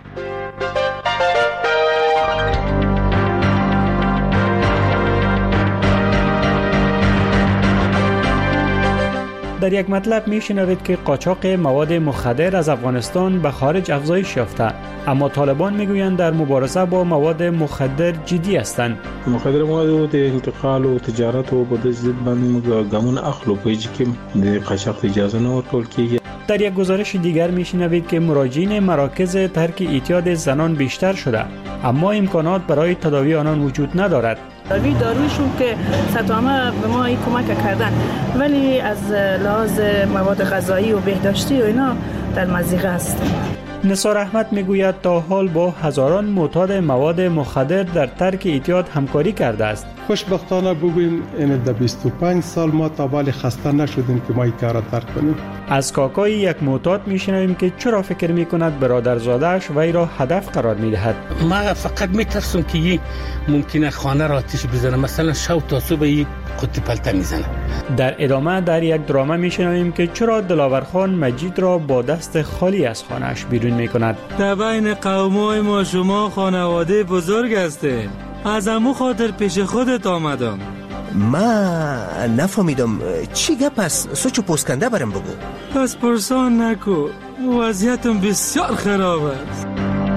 در یک مطلب میشنوید که قاچاق مواد مخدر از افغانستان به خارج افزایش یافته، اما طالبان میگویند در مبارزه با مواد مخدر جدی هستند. مخدر مواد د انتقال او تجارت او په ضد باندې ګامونه اخلو په چې کې د قاچاق اجازه نه ورکول کیږي. در یک گزارش دیگر میشنوید که مراجعین مراکز ترک اعتیاد زنان بیشتر شده، اما امکانات برای تداوی آنان وجود ندارد. داروی دارویشون که ستامه به ما این کمک کردن، ولی از لحاظ مواد غذایی و بهداشتی و اینا در مضیقه هستن. نثار احمد میگوید تا حال با هزاران معتاد مواد مخدر در ترک اعتیاد همکاری کرده است. خوشبختانه بگوییم این در بیست و پنج سال ما تا بالی خسته نشدیم که ما این کار را ترک کنیم. از کاکای یک معتاد میشنویم که چرا فکر میکند برادرزاده‌اش وی را هدف قرار میدهد. ما فقط میترسم که یک ممکنه خانه را آتش بزنه، مثلا شب تا صبح قطی پلته میزنه. در ادامه در یک درامه میشنویم که چرا دلاورخان مجید را با دست خالی از خانه‌اش بیرون میکند. در بین قومای ما شما خانواده بزرگ هستید، از امو خاطر پیش خودت آمدم. ما نفهمیدم چی گپ است؟ سوچو پوسکنده برم بگو. پس پرسان نکو، وضعیتم بسیار خراب است.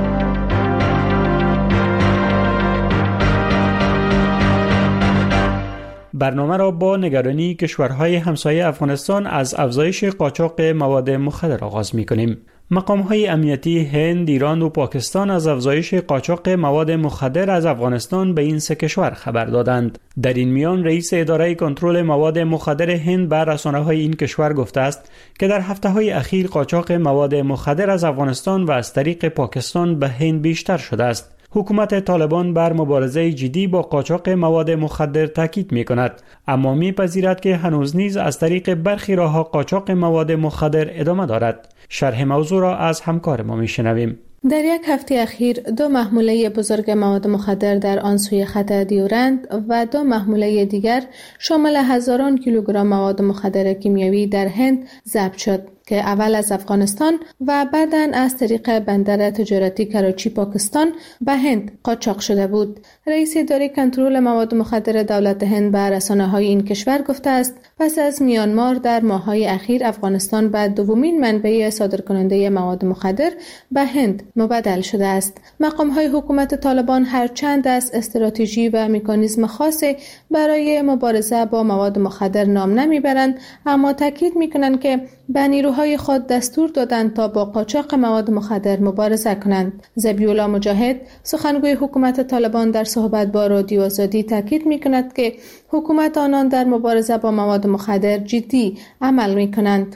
برنامه را با نگرانی کشورهای همسایه افغانستان از افزایش قاچاق مواد مخدر آغاز می‌کنیم. مقام‌های امنیتی هند، ایران و پاکستان از افزایش قاچاق مواد مخدر از افغانستان به این سه کشور خبر دادند. در این میان رئیس اداره کنترل مواد مخدر هند به رسانه‌های این کشور گفته است که در هفته‌های اخیر قاچاق مواد مخدر از افغانستان و از طریق پاکستان به هند بیشتر شده است. حکومت طالبان بر مبارزه جدی با قاچاق مواد مخدر تاکید می‌کند، اما می‌پذیرد که هنوز نیز از طریق برخی راه‌ها قاچاق مواد مخدر ادامه دارد. شرح موضوع را از همکار ما می‌شنویم. در یک هفته اخیر دو محموله بزرگ مواد مخدر در آن سوی خط دیورند و دو محموله دیگر شامل هزاران کیلوگرم مواد مخدر کیمیایی در هند ضبط شد که اول از افغانستان و بعداً از طریق بندر تجارتی کراچی پاکستان به هند قاچاق شده بود. رئیس اداره کنترل مواد مخدر دولت هند به رسانه‌های این کشور گفته است پس از میانمار در ماه‌های اخیر افغانستان به دومین منبع صادرکننده مواد مخدر به هند مبدل شده است. مقام‌های حکومت طالبان هرچند از استراتژی و مکانیزم خاصی برای مبارزه با مواد مخدر نام نمیبرند، اما تاکید می‌کنند که به نیروهای خود دستور دادند تا با قاچاق مواد مخدر مبارزه کنند. ذبیح‌الله مجاهد، سخنگوی حکومت طالبان، در صحبت با رادیو آزادی تاکید می‌کند که حکومت آنان در مبارزه با مواد مخدر جدی عمل می‌کنند.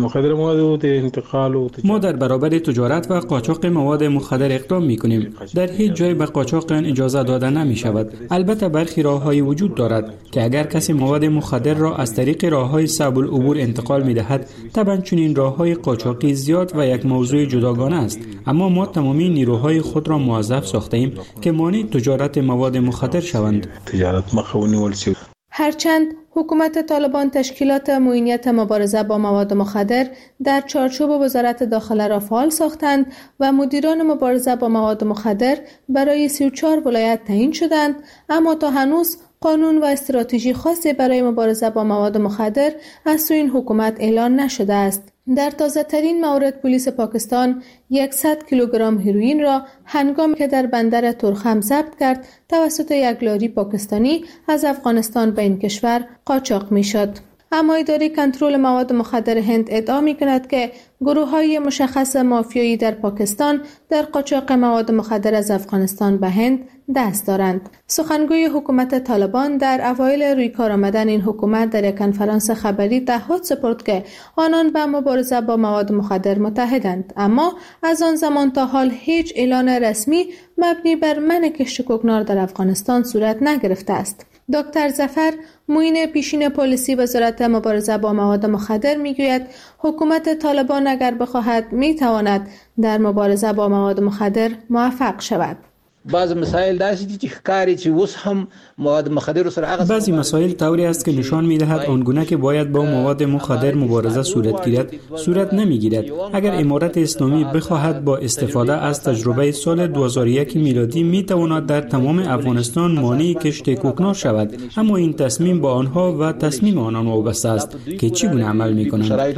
ما در برابر تجارت و قاچاق مواد مخدر اقدام می کنیم. در هیچ جای به قاچاق اجازه داده نمی شود. البته برخی راه‌هایی وجود دارد که اگر کسی مواد مخدر را از طریق راه‌های صعب العبور انتقال می دهد، طبعا چنین راه‌های قاچاقی زیاد و یک موضوع جداگانه است. اما ما تمامی نیروهای خود را موظف ساخته ایم که مانع تجارت مواد مخدر شوند. تجارت مخاونی هرچند حکومت طالبان تشکیلات معینیت مبارزه با مواد مخدر در چارچوب وزارت داخله را فعال ساختند و مدیران مبارزه با مواد مخدر برای سی و چهار ولایت تعیین شدند، اما تا هنوز قانون و استراتژی خاصی برای مبارزه با مواد مخدر از سوی این حکومت اعلان نشده است. در تازه ترین مورد پلیس پاکستان صد کیلوگرم هروئین را هنگامی که در بندر ترخم ضبط کرد توسط یک لاری پاکستانی از افغانستان به این کشور قاچاق می‌شد. اما اداره کنترل مواد مخدر هند ادعا می‌کند که گروه‌های مشخص مافیایی در پاکستان در قاچاق مواد مخدر از افغانستان به هند دست دارند. سخنگوی حکومت طالبان در اوایل روی کار آمدن این حکومت در یک کنفرانس خبری تعهد سپرد که آنان به مبارزه با مواد مخدر متحدند، اما از آن زمان تا حال هیچ اعلان رسمی مبنی بر منع کشت کوکنار در افغانستان صورت نگرفته است. دکتر ظفر، معین پیشین پلیسی وزارت مبارزه با مواد مخدر میگوید حکومت طالبان اگر بخواهد میتواند در مبارزه با مواد مخدر موفق شود. بعض مسائل داسې چې ښکاري چې اوس هم مواد مخدر سره هغه بعضی مسائل طوری است که نشان می‌دهد آنگونه که باید با مواد مخدر مبارزه صورت گیرد صورت نمی‌گیرد. اگر امارت اسلامی بخواهد با استفاده از تجربه سال دو هزار و یک میلادی می‌تواند در تمام افغانستان مانع کشت کوکنار شود، اما این تصمیم با آنها و تصمیم آنان وابسته است که چگونه عمل می‌کنند.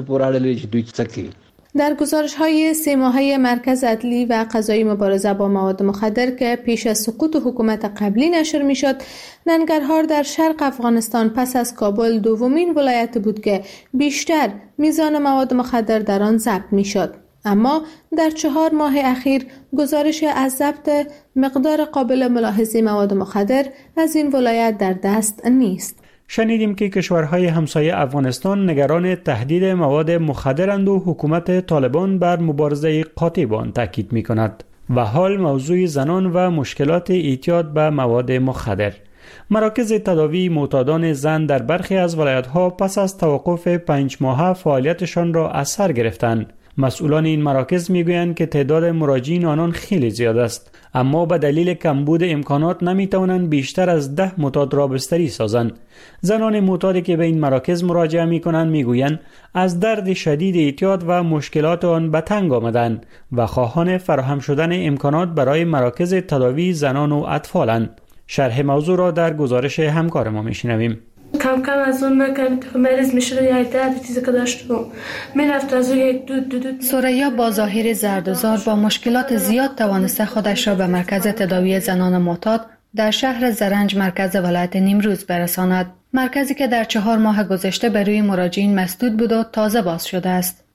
در گزارش‌های سه ماهه مرکز عدلی و قضایی مبارزه با مواد مخدر که پیش از سقوط حکومت قبلی نشر می‌شد، ننگرهار در شرق افغانستان پس از کابل دومین ولایت بود که بیشتر میزان مواد مخدر در آن ضبط می‌شد. اما در چهار ماه اخیر گزارش از ضبط مقدار قابل ملاحظه مواد مخدر از این ولایت در دست نیست. شنیدیم که کشورهای همسایه افغانستان نگران تهدید مواد مخدرند و حکومت طالبان بر مبارزه قاطع با آن تاکید می‌کند. و حال موضوع زنان و مشکلات اعتیاد به مواد مخدر. مراکز تداوی معتادان زن در برخی از ولایت‌ها پس از توقف پنج ماهه فعالیتشان را از سر گرفتند. مسئولان این مراکز میگویند که تعداد مراجعین آنان خیلی زیاد است، اما به دلیل کمبود امکانات نمیتوانند بیشتر از ده معتاد را بستری سازند. زنان معتادی که به این مراکز مراجعه میکنند میگویند از درد شدید اعتیاد و مشکلات آن به تنگ آمدند و خواهان فراهم شدن امکانات برای مراکز تداوی زنان و اطفالند. شرح موضوع را در گزارش همکار ما میشنویم. کم کم از اون مکم مریض میشد یا درد چیزی که داشت میرفت از اون یک دو دو دو ثریا با ظاهر زردوزار با مشکلات زیاد توانسته خودش را به مرکز تداوی زنان معتاد در شهر زرنج مرکز ولایت نیمروز برساند. مرکزی که در چهار ماه گذشته به روی مراجعین مسدود بود و تازه باز شده است.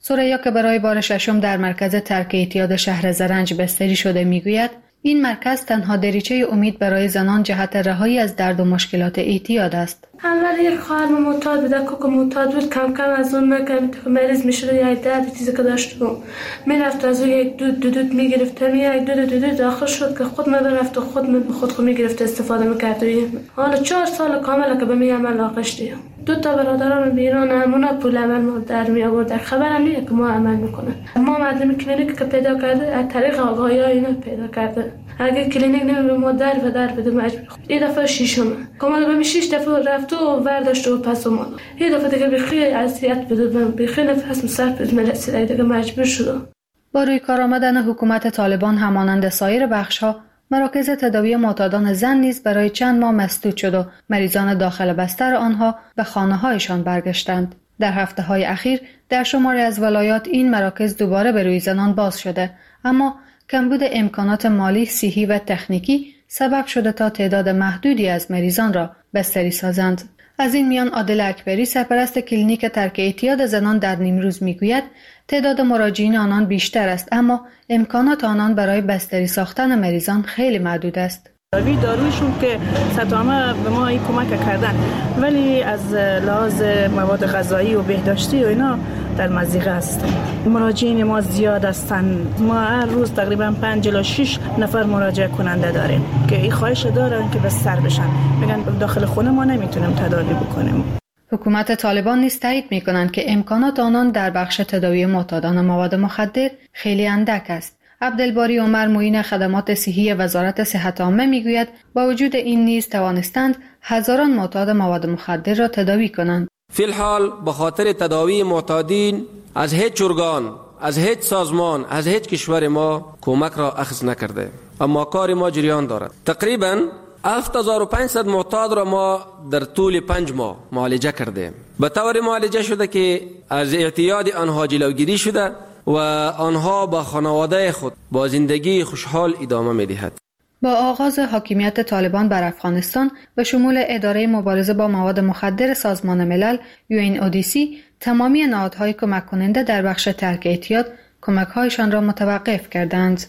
ثریا که برای بار ششم در مرکز ترک اعتیاد شهر زرنج بستری شده میگوید این مرکز تنها دریچه امید برای زنان جهت رهایی از درد و مشکلات اعتیاد است. اول یک خواهرم معتاد بود، کوک معتاد بود، کم کم از اون مکم مریض میشد، یا درد چیزی که داشتم میرفت از اون یک دود دود دود میگرفتم، یک دود دود دود داخل شد که خود میرفت و خود به خود خود میگرفت استفاده میکرد. حالا چهار سال کامل که به می عمل آغشتیم. دو تا برادران بیرون همونا پول عمل ما در می آورد، خبرم نیست که ما عمل میکنن. ما معلم کلینیک که پیدا کرده از طریق آقای ها اینا پیدا کرده. اگه کلینیک نمی ما در و در بده مجبور. این دفعه شیشم کامل به شش دفعه رفت و برداشت و پس اومد. این دفعه دیگه بخی اذیت بده، بخی نفس مصرف بده، ملسه دیگه مجبور شد. با روی کار آمدن حکومت طالبان همانند سایر بخش‌ها، مراکز تداوی معتادان زن نیز برای چند ماه مسدود شد و مریضان داخل بستر آنها به خانه‌هایشان برگشتند. در هفته‌های اخیر در شماری از ولایات این مراکز دوباره به روی زنان باز شده، اما کمبود امکانات مالی، صحی و تکنیکی سبب شده تا تعداد محدودی از مریضان را بستری سازند. از این میان عادل اکبری سرپرست کلینیک ترک اعتیاد زنان در نیمروز میگوید تعداد مراجعین آنان بیشتر است، اما امکانات آنان برای بستری ساختن مریضان خیلی محدود است. داروی دارویشون که ستامه به ما این کمک کردن، ولی از لحاظ مواد غذایی و بهداشتی و اینا در مضیقه است. مراجعین ما زیاد هستند. ما هر روز تقریبا پنج الی شش نفر مراجعه کننده داریم که این خواهش دارن که بستر بشن. میگن داخل خونه ما نمیتونیم تداوی بکنیم. حکومت طالبان نیز تایید میکنند که امکانات آنان در بخش تداوی معتادان مواد مخدر خیلی اندک است. عبدالباری عمر معین خدمات صحی وزارت صحت عامه میگوید با وجود این نیز توانستند هزاران معتاد مواد مخدر را تداوی کنند. فی الحال به خاطر تداوی معتادین از هیچ ارگان، از هیچ سازمان، از هیچ کشور ما کمک را اخذ نکرده، اما کار ما جریان دارد. تقریباً هفت هزار و پانصد معتاد را ما در طول پنج ماه معالجه کرده. به طور معالجه شده که از اعتیاد آنها جلوگیری شده و آنها با خانواده خود با زندگی خوشحال ادامه می‌دهد. با آغاز حاکمیت طالبان بر افغانستان به شمول اداره مبارزه با مواد مخدر سازمان ملل یو این او دی سی، تمامی نهادهای کمک کننده در بخش ترک اعتیاد کمک‌هایشان را متوقف کردند.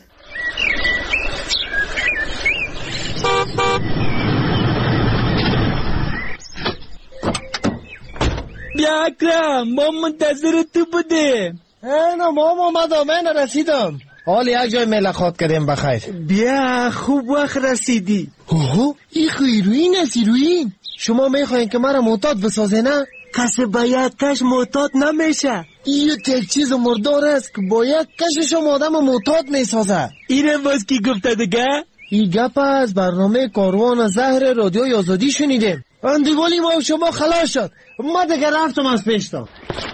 بیا اکرم، ما منتظر تو بودیم. اینا ما اومدم، من رسیدم. حال یک جای ملاقات کردیم بخیر. بیا خوب وقت رسیدی. اوه این خیروین است. ایروین شما میخواین که مرا معتاد بسازه نه؟ کسی باید کش معتاد نمیشه. این یک چیز مردار است که باید کشش آدم معتاد میسازه. اینه باز کی گفته دیگه؟ این گپ از برنامه کاروان زهر رادیوی آزادی شنیدیم. اندیوالی ما شما خلاص شد. ما دیگه رفتم از پیشتم.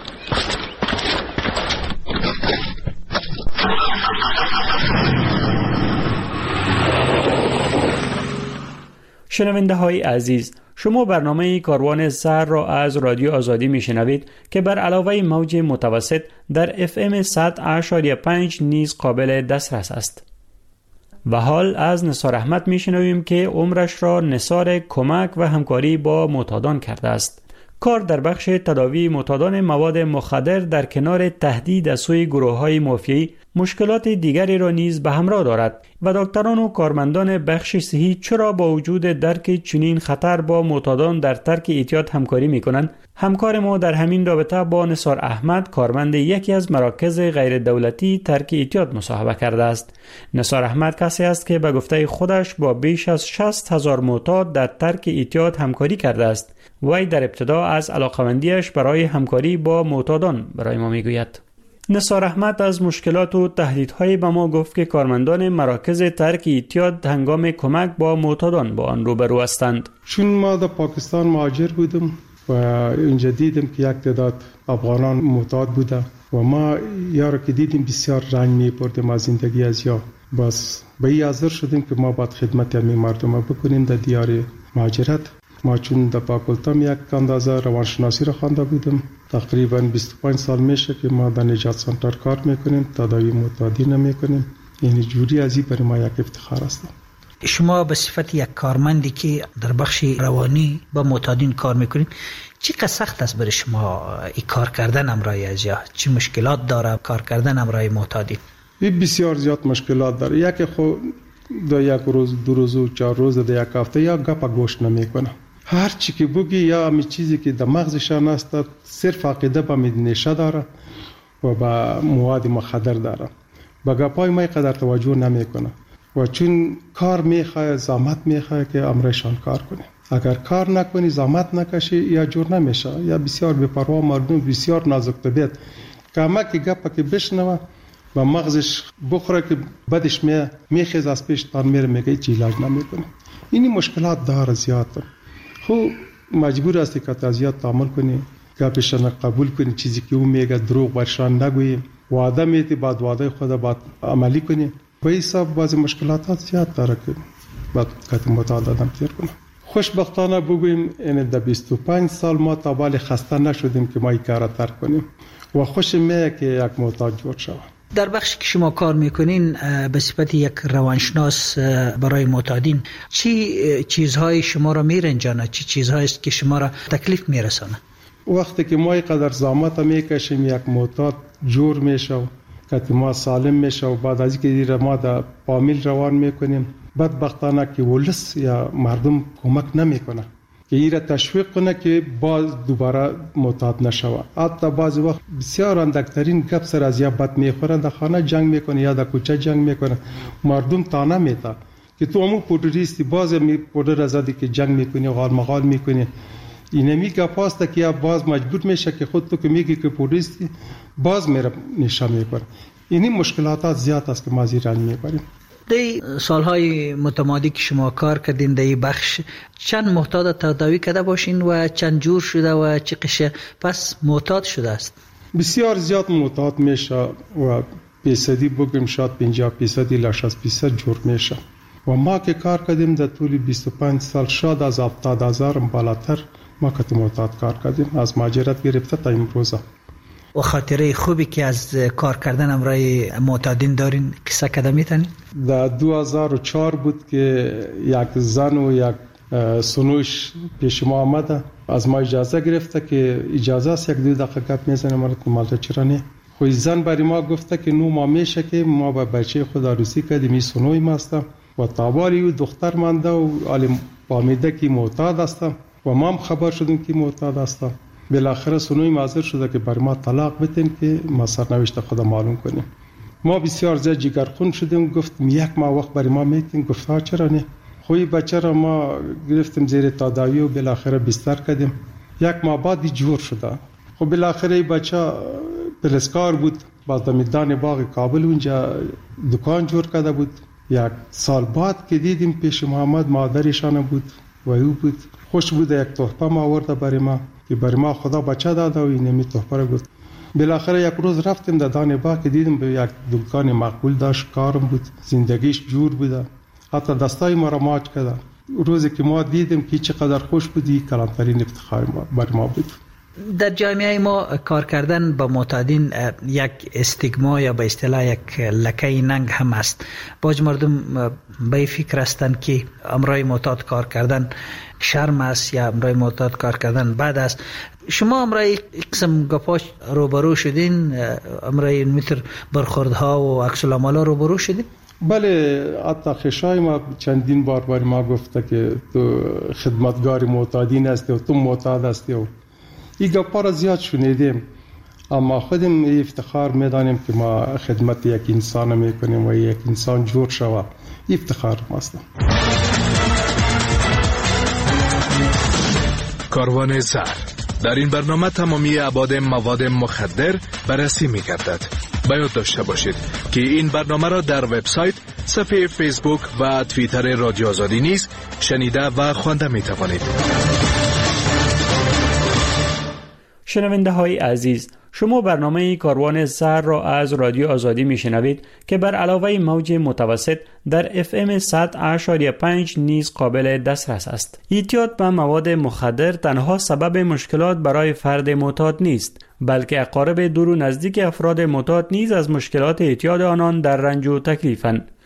شنونده های عزیز، شما برنامه کاروان زهر را از رادیو آزادی میشنوید که بر علاوه موج متوسط در اف ام صد اشاریه پنج نیز قابل دسترس است. و حال از نثار احمد میشنویم که عمرش را نثار کمک و همکاری با معتادان کرده است. کار در بخش تداوی معتادان مواد مخدر در کنار تهدید از سوی گروه‌های مافیایی مشکلات دیگری را نیز به همراه دارد و دکتران و کارمندان بخش صحی چرا با وجود درک چنین خطر با معتادان در ترک اعتیاد همکاری می‌کنند؟ همکار ما در همین رابطه با نثار احمد، کارمند یکی از مراکز غیر دولتی ترک اعتیاد، مصاحبه کرده است. نثار احمد کسی است که به گفته خودش با بیش از شصت هزار معتاد در ترک اعتیاد همکاری کرده است. وی در ابتدا از علاقمندیش برای همکاری با معتادان برای ما میگوید. نثار احمد از مشکلات و تهدیدهای به ما گفت که کارمندان مراکز ترک اعتیاد هنگام کمک با معتادان با آن روبرو هستند. چون ما در پاکستان مهاجر بودم و اینجا دیدم که یک تعداد افغانان معتاد بوده و ما یارو که دیدیم بسیار رنج می‌بردیم از زندگی از یا بس به این حاضر شدیم که ما باید خدمت همین مردم بکنیم در دیار مهاجرت. ما چون در پاکلتم یک اندازه روانشناسی را خوانده بودم، تقریبا بیست و پنج سال میشه که ما در نجات سنتر کار میکنیم، تداوی معتادین میکنیم. این جوری از این برای ما یک افتخار است. شما به صفت یک کارمندی که در بخش روانی با معتادین کار میکنید، چقدر سخت است برای شما این کار کردن امرای ازیا؟ چه مشکلات داره کار کردن امرای معتادین؟ این بسیار زیاد مشکلات داره. یکی خود دو یک روز دو روز و چهار روز در یک هفته یا گپ گوش نمیکنه. هر چی که بگی یا همی چیزی که در مغزشان است صرف عقیده به نشه داره و به مواد مخدر داره. به گپای ما قدر توجه نمیکنه و چون کار میخواه زحمت میخواه که امرشان کار کنه. اگر کار نکنی زحمت نکشی یا جور نمیشه. یا بسیار بی‌پروا مردم بسیار نازک طبیعت کمک گپ که بشنوه و مغزش بخوره که بعدش می میخیز از پیش تان میره میگه چی علاج نمیکنه. این مشکلات داره زیاد. خب مجبور هستی که تا زیاد تعامل کنی، گپشان قبول کنی، چیزی که او میگه دروغ برشان نگویی، وعده میدی بعد وعده خود بعد عملی کنی. به حساب بعضی مشکلات زیاد داره که بعد کتی متعدد آدم تیر کنه. خوشبختانه بگوییم این در بیست و پنج سال ما تا بالی خسته نشدیم که ما این کار ترک کنیم و خوش میه که یک معتاد جور شود. در بخشی که شما کار میکنین به صفت یک روانشناس برای معتادین، چی چیزهای شما را میرنجانه؟ چی چیزهایی است که شما را تکلیف میرسانه؟ وقتی که ما اینقدر زحمت میکشیم یک معتاد جور میشه که ما سالم میشه و بعد از اینکه ما در فامیل روان میکنیم، بدبختانه که ولس یا مردم کمک نمیکنه که این را تشویق کنه که باز دوباره معتاد نشوه. حتی بعضی وقت بسیار اندکترین گپ سر از یا بد میخوره، در خانه جنگ میکنه یا در کوچه جنگ میکنه، مردم تانه میتا که تو همون پودریستی باز می پودر ازادی که جنگ میکنی غال مغال میکنی. اینمی گپ هست که باز مجبور میشه که خود تو که میگی که پودریستی باز میره نشه میکنه. اینی مشکلات زیاد است که ما زیر رنج میبریم. دی سالهای متمادی که شما کار کردین در این بخش، چند معتاد تداوی کرده باشین و چند جور شده و چه قشه پس معتاد شده است؟ بسیار زیاد معتاد میشه و پیصدی بگیم شاید پنجاه پیصدی الی شصت پیصد جور میشه و ما که کار کردیم در طول بیست و پنج سال شاید از هفتاد هزار بالاتر ما که معتاد کار کردیم، از مهاجرت گرفته تا امروزه. و خاطره خوبی که از کار کردن امرای معتادین دارین کیسه کده میتونین؟ در دو هزار و چهار بود که یک زن و یک سنوش پیش ما آمده، از ما اجازه گرفته که اجازه است یک دو دقیقه گپ میزنه. مرا که مالتا چرا نه؟ خوی زن برای ما گفته که نو ما میشه که ما با بچه خود عروسی کردیم، این سنوی ما هستم و تاباری و دختر مانده و عالم فهمیده که معتاد هستم و ما هم خبر شدیم که معتاد هستم. بالاخره سنوی معذر شده که بر ما طلاق بتین که ما سرنوشت خدا معلوم کنیم. ما بسیار زیاد جگرخون شدیم، گفتیم یک ماه وقت برای ما میتین. گفت ها چرا نه؟ خوی بچه را ما گرفتیم زیر تداوی و بالاخره بستر کردیم. یک ماه بعد جور شده. خب بالاخره این بچه پلسکار بود، باز در میدان باغ کابل اونجا دکان جور کرده بود. یک سال بعد که دیدیم پیش محمد مادرشان بود و او بود. خوش بود، یک تحفه ما آورده برای ما که برای ما خدا بچه داده و اینمی تحفه را گفت. بالاخره یک روز رفتیم در دان باغ که دیدیم به یک دکان مقبول داشت، کارم بود، زندگیش جور بوده، حتی دستای ما را ماچ کرده. روزی که ما دیدیم که چقدر خوش بودی، کلانترین افتخار ما برای ما بود. در جامعه ما کار کردن با معتادین یک استیگما یا به اصطلاح یک لکه ننگ هم است. باج مردم به فکر هستند که امرای معتاد کار کردن شرم است یا امرای معتاد کار کردن بد است. شما امرای قسم گپاش روبرو شدین؟ امرای متر برخوردها و عکس العمل‌ها روبرو شدین؟ بله، حتی خشای ما چندین بار بار ما گفته که تو خدمتگار معتادین هستی و تو معتاد هستی و این گپا را زیاد شنیدیم، اما خودم افتخار میدانیم که ما خدمت یک انسان میکنیم و یک انسان جور شود. افتخار ماست. کاروان زر در این برنامه تمامی ابعاد مواد مخدر بررسی می‌گردد. باید داشته باشید که این برنامه را در وبسایت، صفحه فیسبوک و توییتر رادیو آزادی نیز شنیده و خوانده می‌توانید. شنونده های عزیز، شما برنامه کاروان زر را از رادیو آزادی میشنوید که بر علاوه موج متوسط در اف ام صد اشاریه پنج نیز قابل دسترس است. اعتیاد به مواد مخدر تنها سبب مشکلات برای فرد معتاد نیست، بلکه اقارب دور و نزدیک افراد معتاد نیز از مشکلات اعتیاد آنان در رنج و تکلیفند.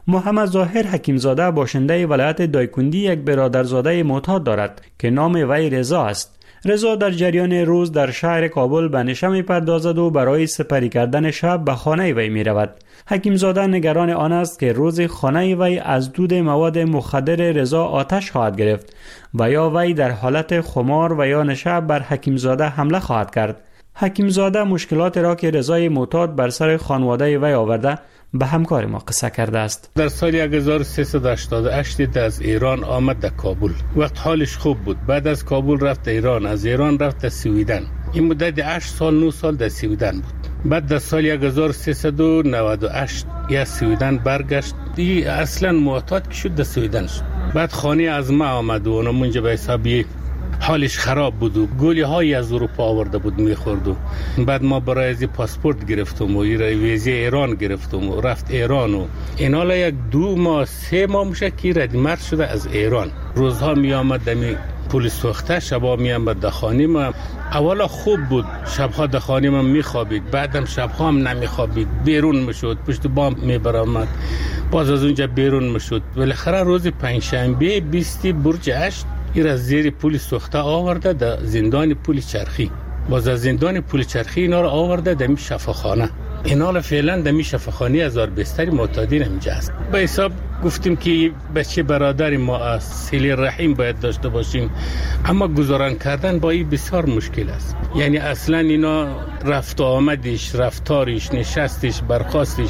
محمد ظاهر حکیمزاده باشنده ولایت دایکندی یک برادرزاده معتاد دارد که نام وی رضا است. رضا در جریان روز در شهر کابل به نشه می‌پردازد و برای سپری کردن شب به خانه وی می‌رود. حکیمزاده نگران آن است که روز خانه وی از دود مواد مخدر رضا آتش خواهد گرفت و یا وی در حالت خمار و یا نشه بر حکیمزاده حمله خواهد کرد. حکیمزاده مشکلات را که رضای معتاد بر سر خانواده وی آورده به همکار ما قصه کرده است. در سال هزار و سیصد و هشتاد و هشت از ایران آمد در کابل. وقت حالش خوب بود. بعد از کابل رفت ایران، از ایران رفت سویدن. این مدت هشت سال نه سال در سویدن بود. بعد در سال هزار و سیصد و نود و هشت یا سویدن برگشت. دی اصلا معتاد که شد در سویدن شد. بعد خانه از ما آمد و اونم اونجا به حسابی حالش خراب بود و گولی هایی از اروپا آورده بود میخورد و بعد ما برای ازی پاسپورت گرفتم و ویزه ایران گرفتم و رفت ایران و این حالا یک دو ماه سه ماه میشه که رد مرد شده از ایران. روزها می آمد دمی پول سوخته، شبا می آمد در خانه ما. اولا خوب بود، شبها در خانه ما میخوابید، بعدم شبها هم نمیخوابید، بیرون میشد، پشت بام میبرامد، باز از اونجا بیرون میشد. بالاخره روز پنجشنبه بیست برج هشت این از زیر پول سوخته آورده در زندان پول چرخی. باز از زندان پول چرخی اینا رو آورده در می شفاخانه. اینا رو فعلا در می شفاخانه هزار بستری معتادین اینجا است. به حساب گفتیم که بچه برادر ما صله رحم باید داشته باشیم، اما گذاران کردن با این بسیار مشکل است. یعنی اصلا اینا رفت و آمدش، رفتارش، نشستش، برخاستش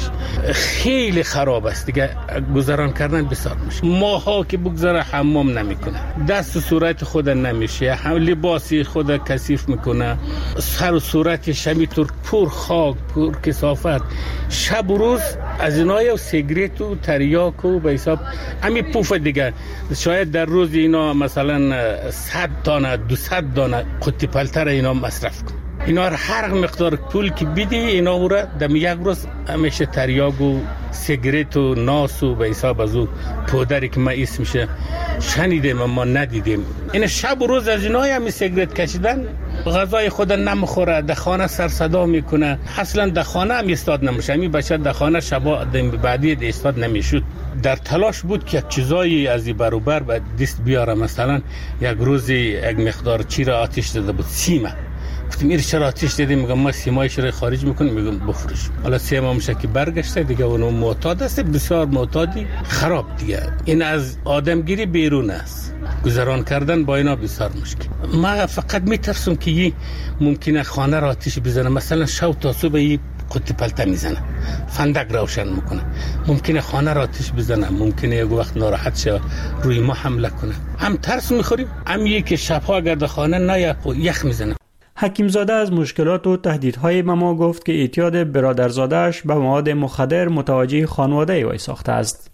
خیلی خراب است دیگه. گذاران کردن بسیار مشکل. ماها که بگذاره حمام نمیکنه، دست و صورت خود نمیشه، لباسی خود کثیف میکنه، سر و صورتش همینطور پر خاک، پر کثافت. شب و روز از اینای و سیگریت و تریاک و به حساب همین پوف دیگه. شاید در روز اینا مثلا صد دانه دویست دانه قطی پلتر اینا مصرف کن. اینا هر مقدار پول که بدی اینا رو دم یک روز همیشه تریاک و سیگریت و ناس و به حساب از او پودری که ما اسمشه شنیدیم اما ندیدیم. این شب و روز از اینای همین سیگریت کشیدن، غذای خود نمیخوره، در خانه سر صدا میکنه، اصلا در خانه هم استاد نمیشه. همین بچه در خانه شبا بعدی استاد نمیشد. در تلاش بود که چیزایی از این برابر به دست بیاره. مثلا یک روزی یک مقدار چی را آتش داده بود، سیمه. گفتم این چرا آتش دادی؟ میگم ما سیمایش رو خارج میکنیم. میگم بفروش. حالا سه ماه میشه که برگشته دیگه، اونو معتاد است، بسیار معتادی خراب دیگه. این از آدمگیری بیرون است. گذران کردن با اینا بسیار مشکل. ما فقط میترسم که یه ممکنه خانه را آتش بزنه، مثلا شب تا صبح یه قطی پلته میزنه، فندق روشن میکنه، ممکنه خانه را آتش بزنه، ممکنه یک وقت ناراحت شه روی ما حمله کنه. هم ترس میخوریم، هم یکی شبها اگر در خانه نه یخ میزنه. حکیمزاده از مشکلات و تهدیدهای ما گفت که اعتیاد برادرزاده‌اش به مواد مخدر متوجه خانواده وی ساخته است.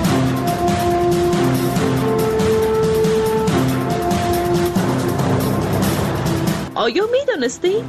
آیا می دانستید؟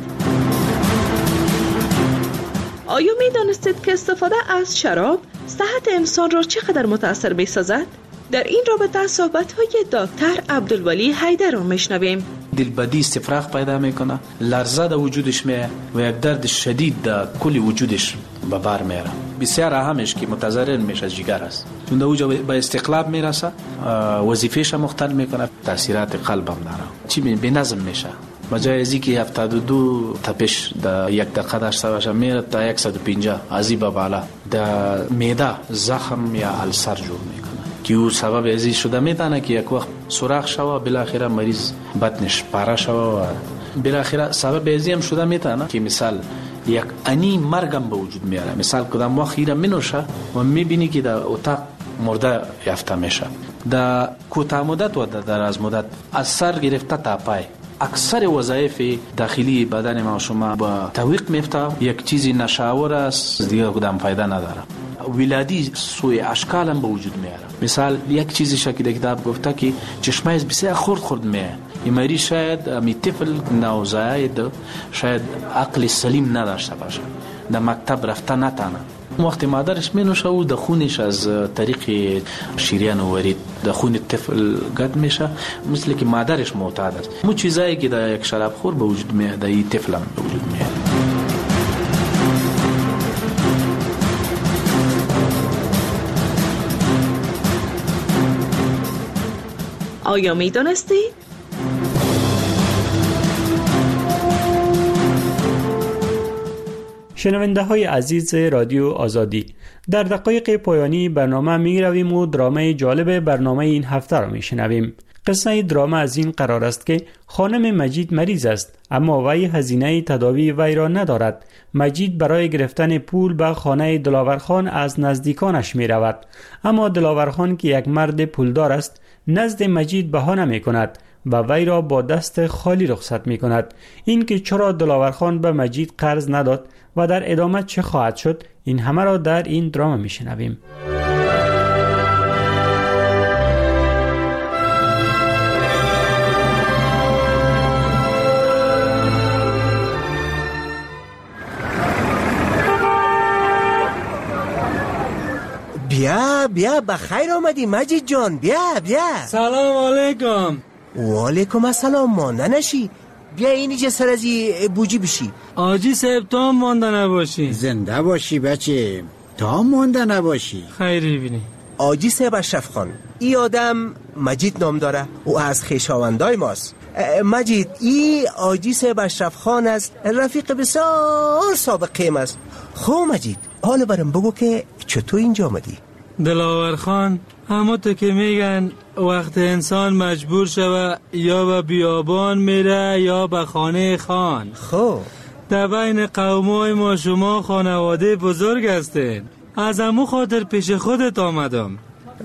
آیا می دانستید که استفاده از شراب صحت انسان را چقدر متاثر می سازد؟ در این رابطه صحبت‌های دکتر عبدالولی حیدر را میشنویم. دلبدی استفراغ پیدا میکنه، لرزه در وجودش میه و یک درد شدید در کل وجودش به بر میاره. بسیار اهمش که متضرر میشه از جگر است، چون در اوجا به استقلاب میرسه، وظیفهش مختل میکنه، تاثیرات قلب هم داره، چی به نظم میشه. بجای ازی که هفتاد و دو تپش در یک دقیقه داشته باشه میره تا صد و پنجاه از این به بالا. در معده زخم یا السر جور میکنه که او سبب ازی شده میتونه که یک وقت سوراخ شوه، بالاخره مریض بطنش پاره شوه و بالاخره سبب ازی هم شده میتونه که مثال یک انی مرگم به وجود میاره. مثال کدام وقت خیره منوشه و میبینی که در اتاق مرده یافته میشه. در کوتاه مدت و در دراز مدت از سر گرفته تا پای اکثر وظایف داخلی بدن ما شما با تعویق میفته. یک چیزی نشاور است دیگه کدام فایده نداره. ولادی سوی اشکال هم به وجود میاره. مثال یک چیزی شکی در کتاب گفته که چشمایش بسیار خورد خورد میه. این مری شاید می طفل نوزاید شاید عقل سلیم نداشته باشه، در مکتب رفته نتانه. وقتی مادرش مینوشه او در خونش از طریق شیریان و ورید در خون طفل گد میشه، مثل که مادرش معتاد است. مو چیزایی که در یک شراب خور به وجود میاد در این طفل هم به وجود میاد. آیا می دانستید؟ شنونده های عزیز رادیو آزادی، در دقایق پایانی برنامه می رویم و درامه جالب برنامه این هفته را می شنویم. قصه درامه از این قرار است که خانم مجید مریض است، اما وی هزینه تداوی وی را ندارد. مجید برای گرفتن پول به خانه دلاورخان از نزدیکانش می رود، اما دلاورخان که یک مرد پولدار است نزد مجید بهانه می کند و وی را با دست خالی رخصت می کند. این که چرا دلاورخان به مجید قرض نداد و در ادامه چه خواهد شد، این همه را در این درامه می شنویم. بیا بیا بخیر آمدی مجید جان، بیا بیا. سلام علیکم. و علیکم السلام. مانده نشی، بیا اینجا سر از بوجی بشی. آجی صاحب تا مانده نباشی. زنده باشی بچه، تا مانده نباشی. خیری بینی. آجی صاحب اشرف خان، ای آدم مجید نام داره و از خویشاوندای ماست. مجید، ای آجی صاحب اشرف خان است، رفیق بسیار سابقه است. خب مجید، حالا برام بگو که چطور اینجا آمدی؟ دلاور خان، همه تو که میگن وقت انسان مجبور شوه یا به بیابان میره یا به خانه خان. خب در بین قومای ما شما خانواده بزرگ هستین، از امو خاطر پیش خودت آمدم.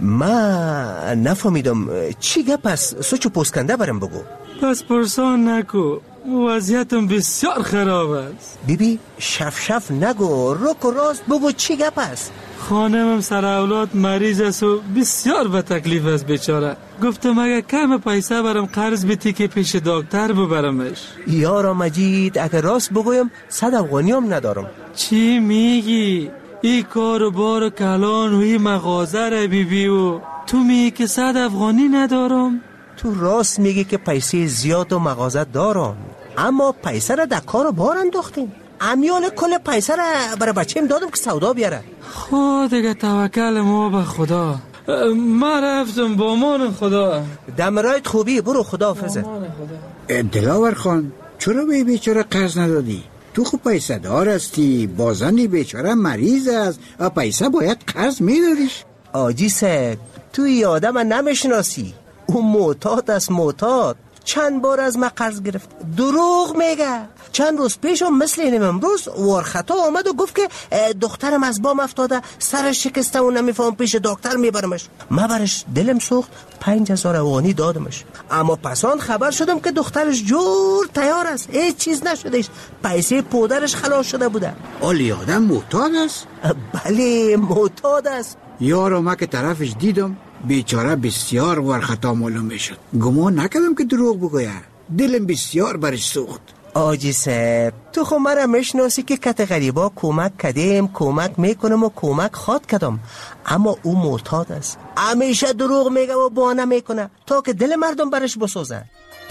ما نفهمیدم چی گپ است، سوچو پوسکنده برام بگو. پس پرسان نکو، وضعیتم بسیار خراب است. بیبی شف شف نگو، رک و راست بگو چی گپ است. خانمم سر اولاد مریض است و بسیار به تکلیف است بیچاره. گفتم اگه کم پیسه برم قرض بیتی که پیش دکتر ببرمش. یارا مجید، اگه راست بگویم صد افغانی هم ندارم. چی میگی؟ ای کار و بار و کلان و ای مغازه را بیبی و تو میگی که صد افغانی ندارم؟ تو راست میگی که پیسه زیاد و مغازه دارم، اما پیسه را در کار و بار انداختیم. امیال کل پیسه را برای بچه‌م دادم که سودا بیاره. خود دیگه توکل ما به خدا. ما رفتم با امان خدا. دمرایت خوبی، برو خدا حافظه. دلاور خان، چرا به بیچاره قرض ندادی؟ تو خوب پیسه دار هستی، بازنی بیچاره مریض است و پیسه باید قرض میدادیش. آجی صاحب، تو ای آدم نمیشناسی، او معتاد است. معتاد چند بار از ما قرض گرفت، دروغ میگه. چند روز پیش هم مثل اینم امروز وارخطا آمد و گفت که دخترم از بام افتاده، سرش شکسته و نمیفهم پیش دکتر میبرمش. ما برش دلم سوخت، پنج هزار افغانی دادمش. اما پسان خبر شدم که دخترش جور تیار است، هیچ چیز نشدهش، پیسه پدرش خلاص شده بوده. آلی آدم معتاد است؟ بله معتاد است. یارو ما که طرفش دیدم بیچاره بسیار ورخطا معلوم میشد. گمان نکردم که دروغ بگوید. دلم بسیار برش سوخت. آجی صاحب، تو خو مرا میشناسی که کت غریبا کمک کردیم، کمک میکنم و کمک خواد کردم، اما او معتاد است. همیشه دروغ میگه و بهانه میکنه تا که دل مردم برش بسوزه.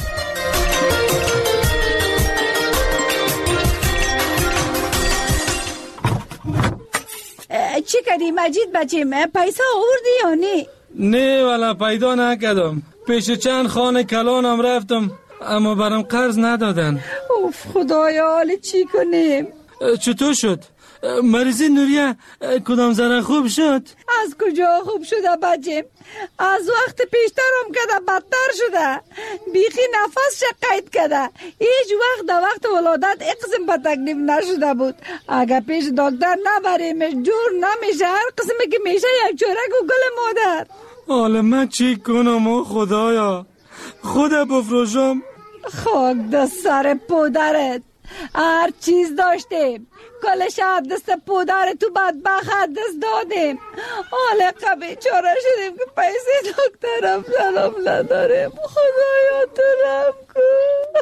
چی کردی مجید بچیم؟ پیسه آوردی یا نه؟ نه والا پیدا نکردم. پیش چند خانه کلانم رفتم اما برام قرض ندادن. اوف خدایا، حالا چی کنیم؟ چطور شد؟ مریضی نوریه کدام ذره خوب شد؟ از کجا خوب شده بچیم؟ از وقت پیشترم کده بدتر شده. بیخی نفس قید کده. هیچ وقت در وقت ولادت اقسم به تکلیف نشده بود. اگر پیش دکتر نبریمش جور نمیشه. هر قسمی که میشه یک چورک و گل مادر. حالا من چی کنم و خدایا؟ خدا بفروشم؟ خاک دست سر پدرت. هر چیز داشتیم، کل شب دست پدر تو بدبخت دست دادیم. حالا قبی چاره شدیم که پیسه دکترم سلام نداریم. خدایا تو رم کن.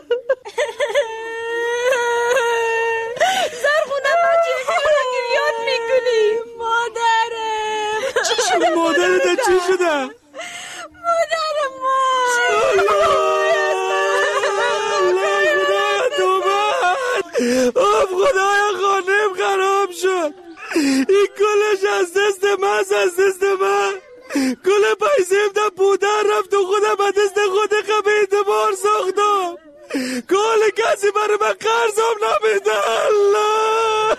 زرخونه بچه چرا گریاد میکنی؟ مادرم چی شده؟ مادرت چی شده؟ مادرم ما آب خدایا خانم خراب شد. این کلش از دست من، از دست من. کل پیسه دا پودر رفت و خودم به دست کسی برای من قرضم نمیده. الله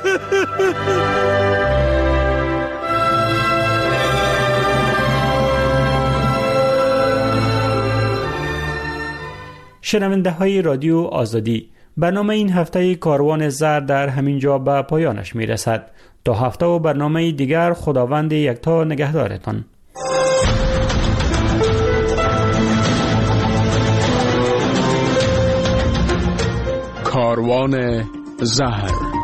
شنونده های رادیو آزادی، برنامه این هفته کاروان زر در همین جا به پایانش می رسد. تا هفته و برنامه دیگر، خداوند یکتا نگهدارتان. کاروان زهر.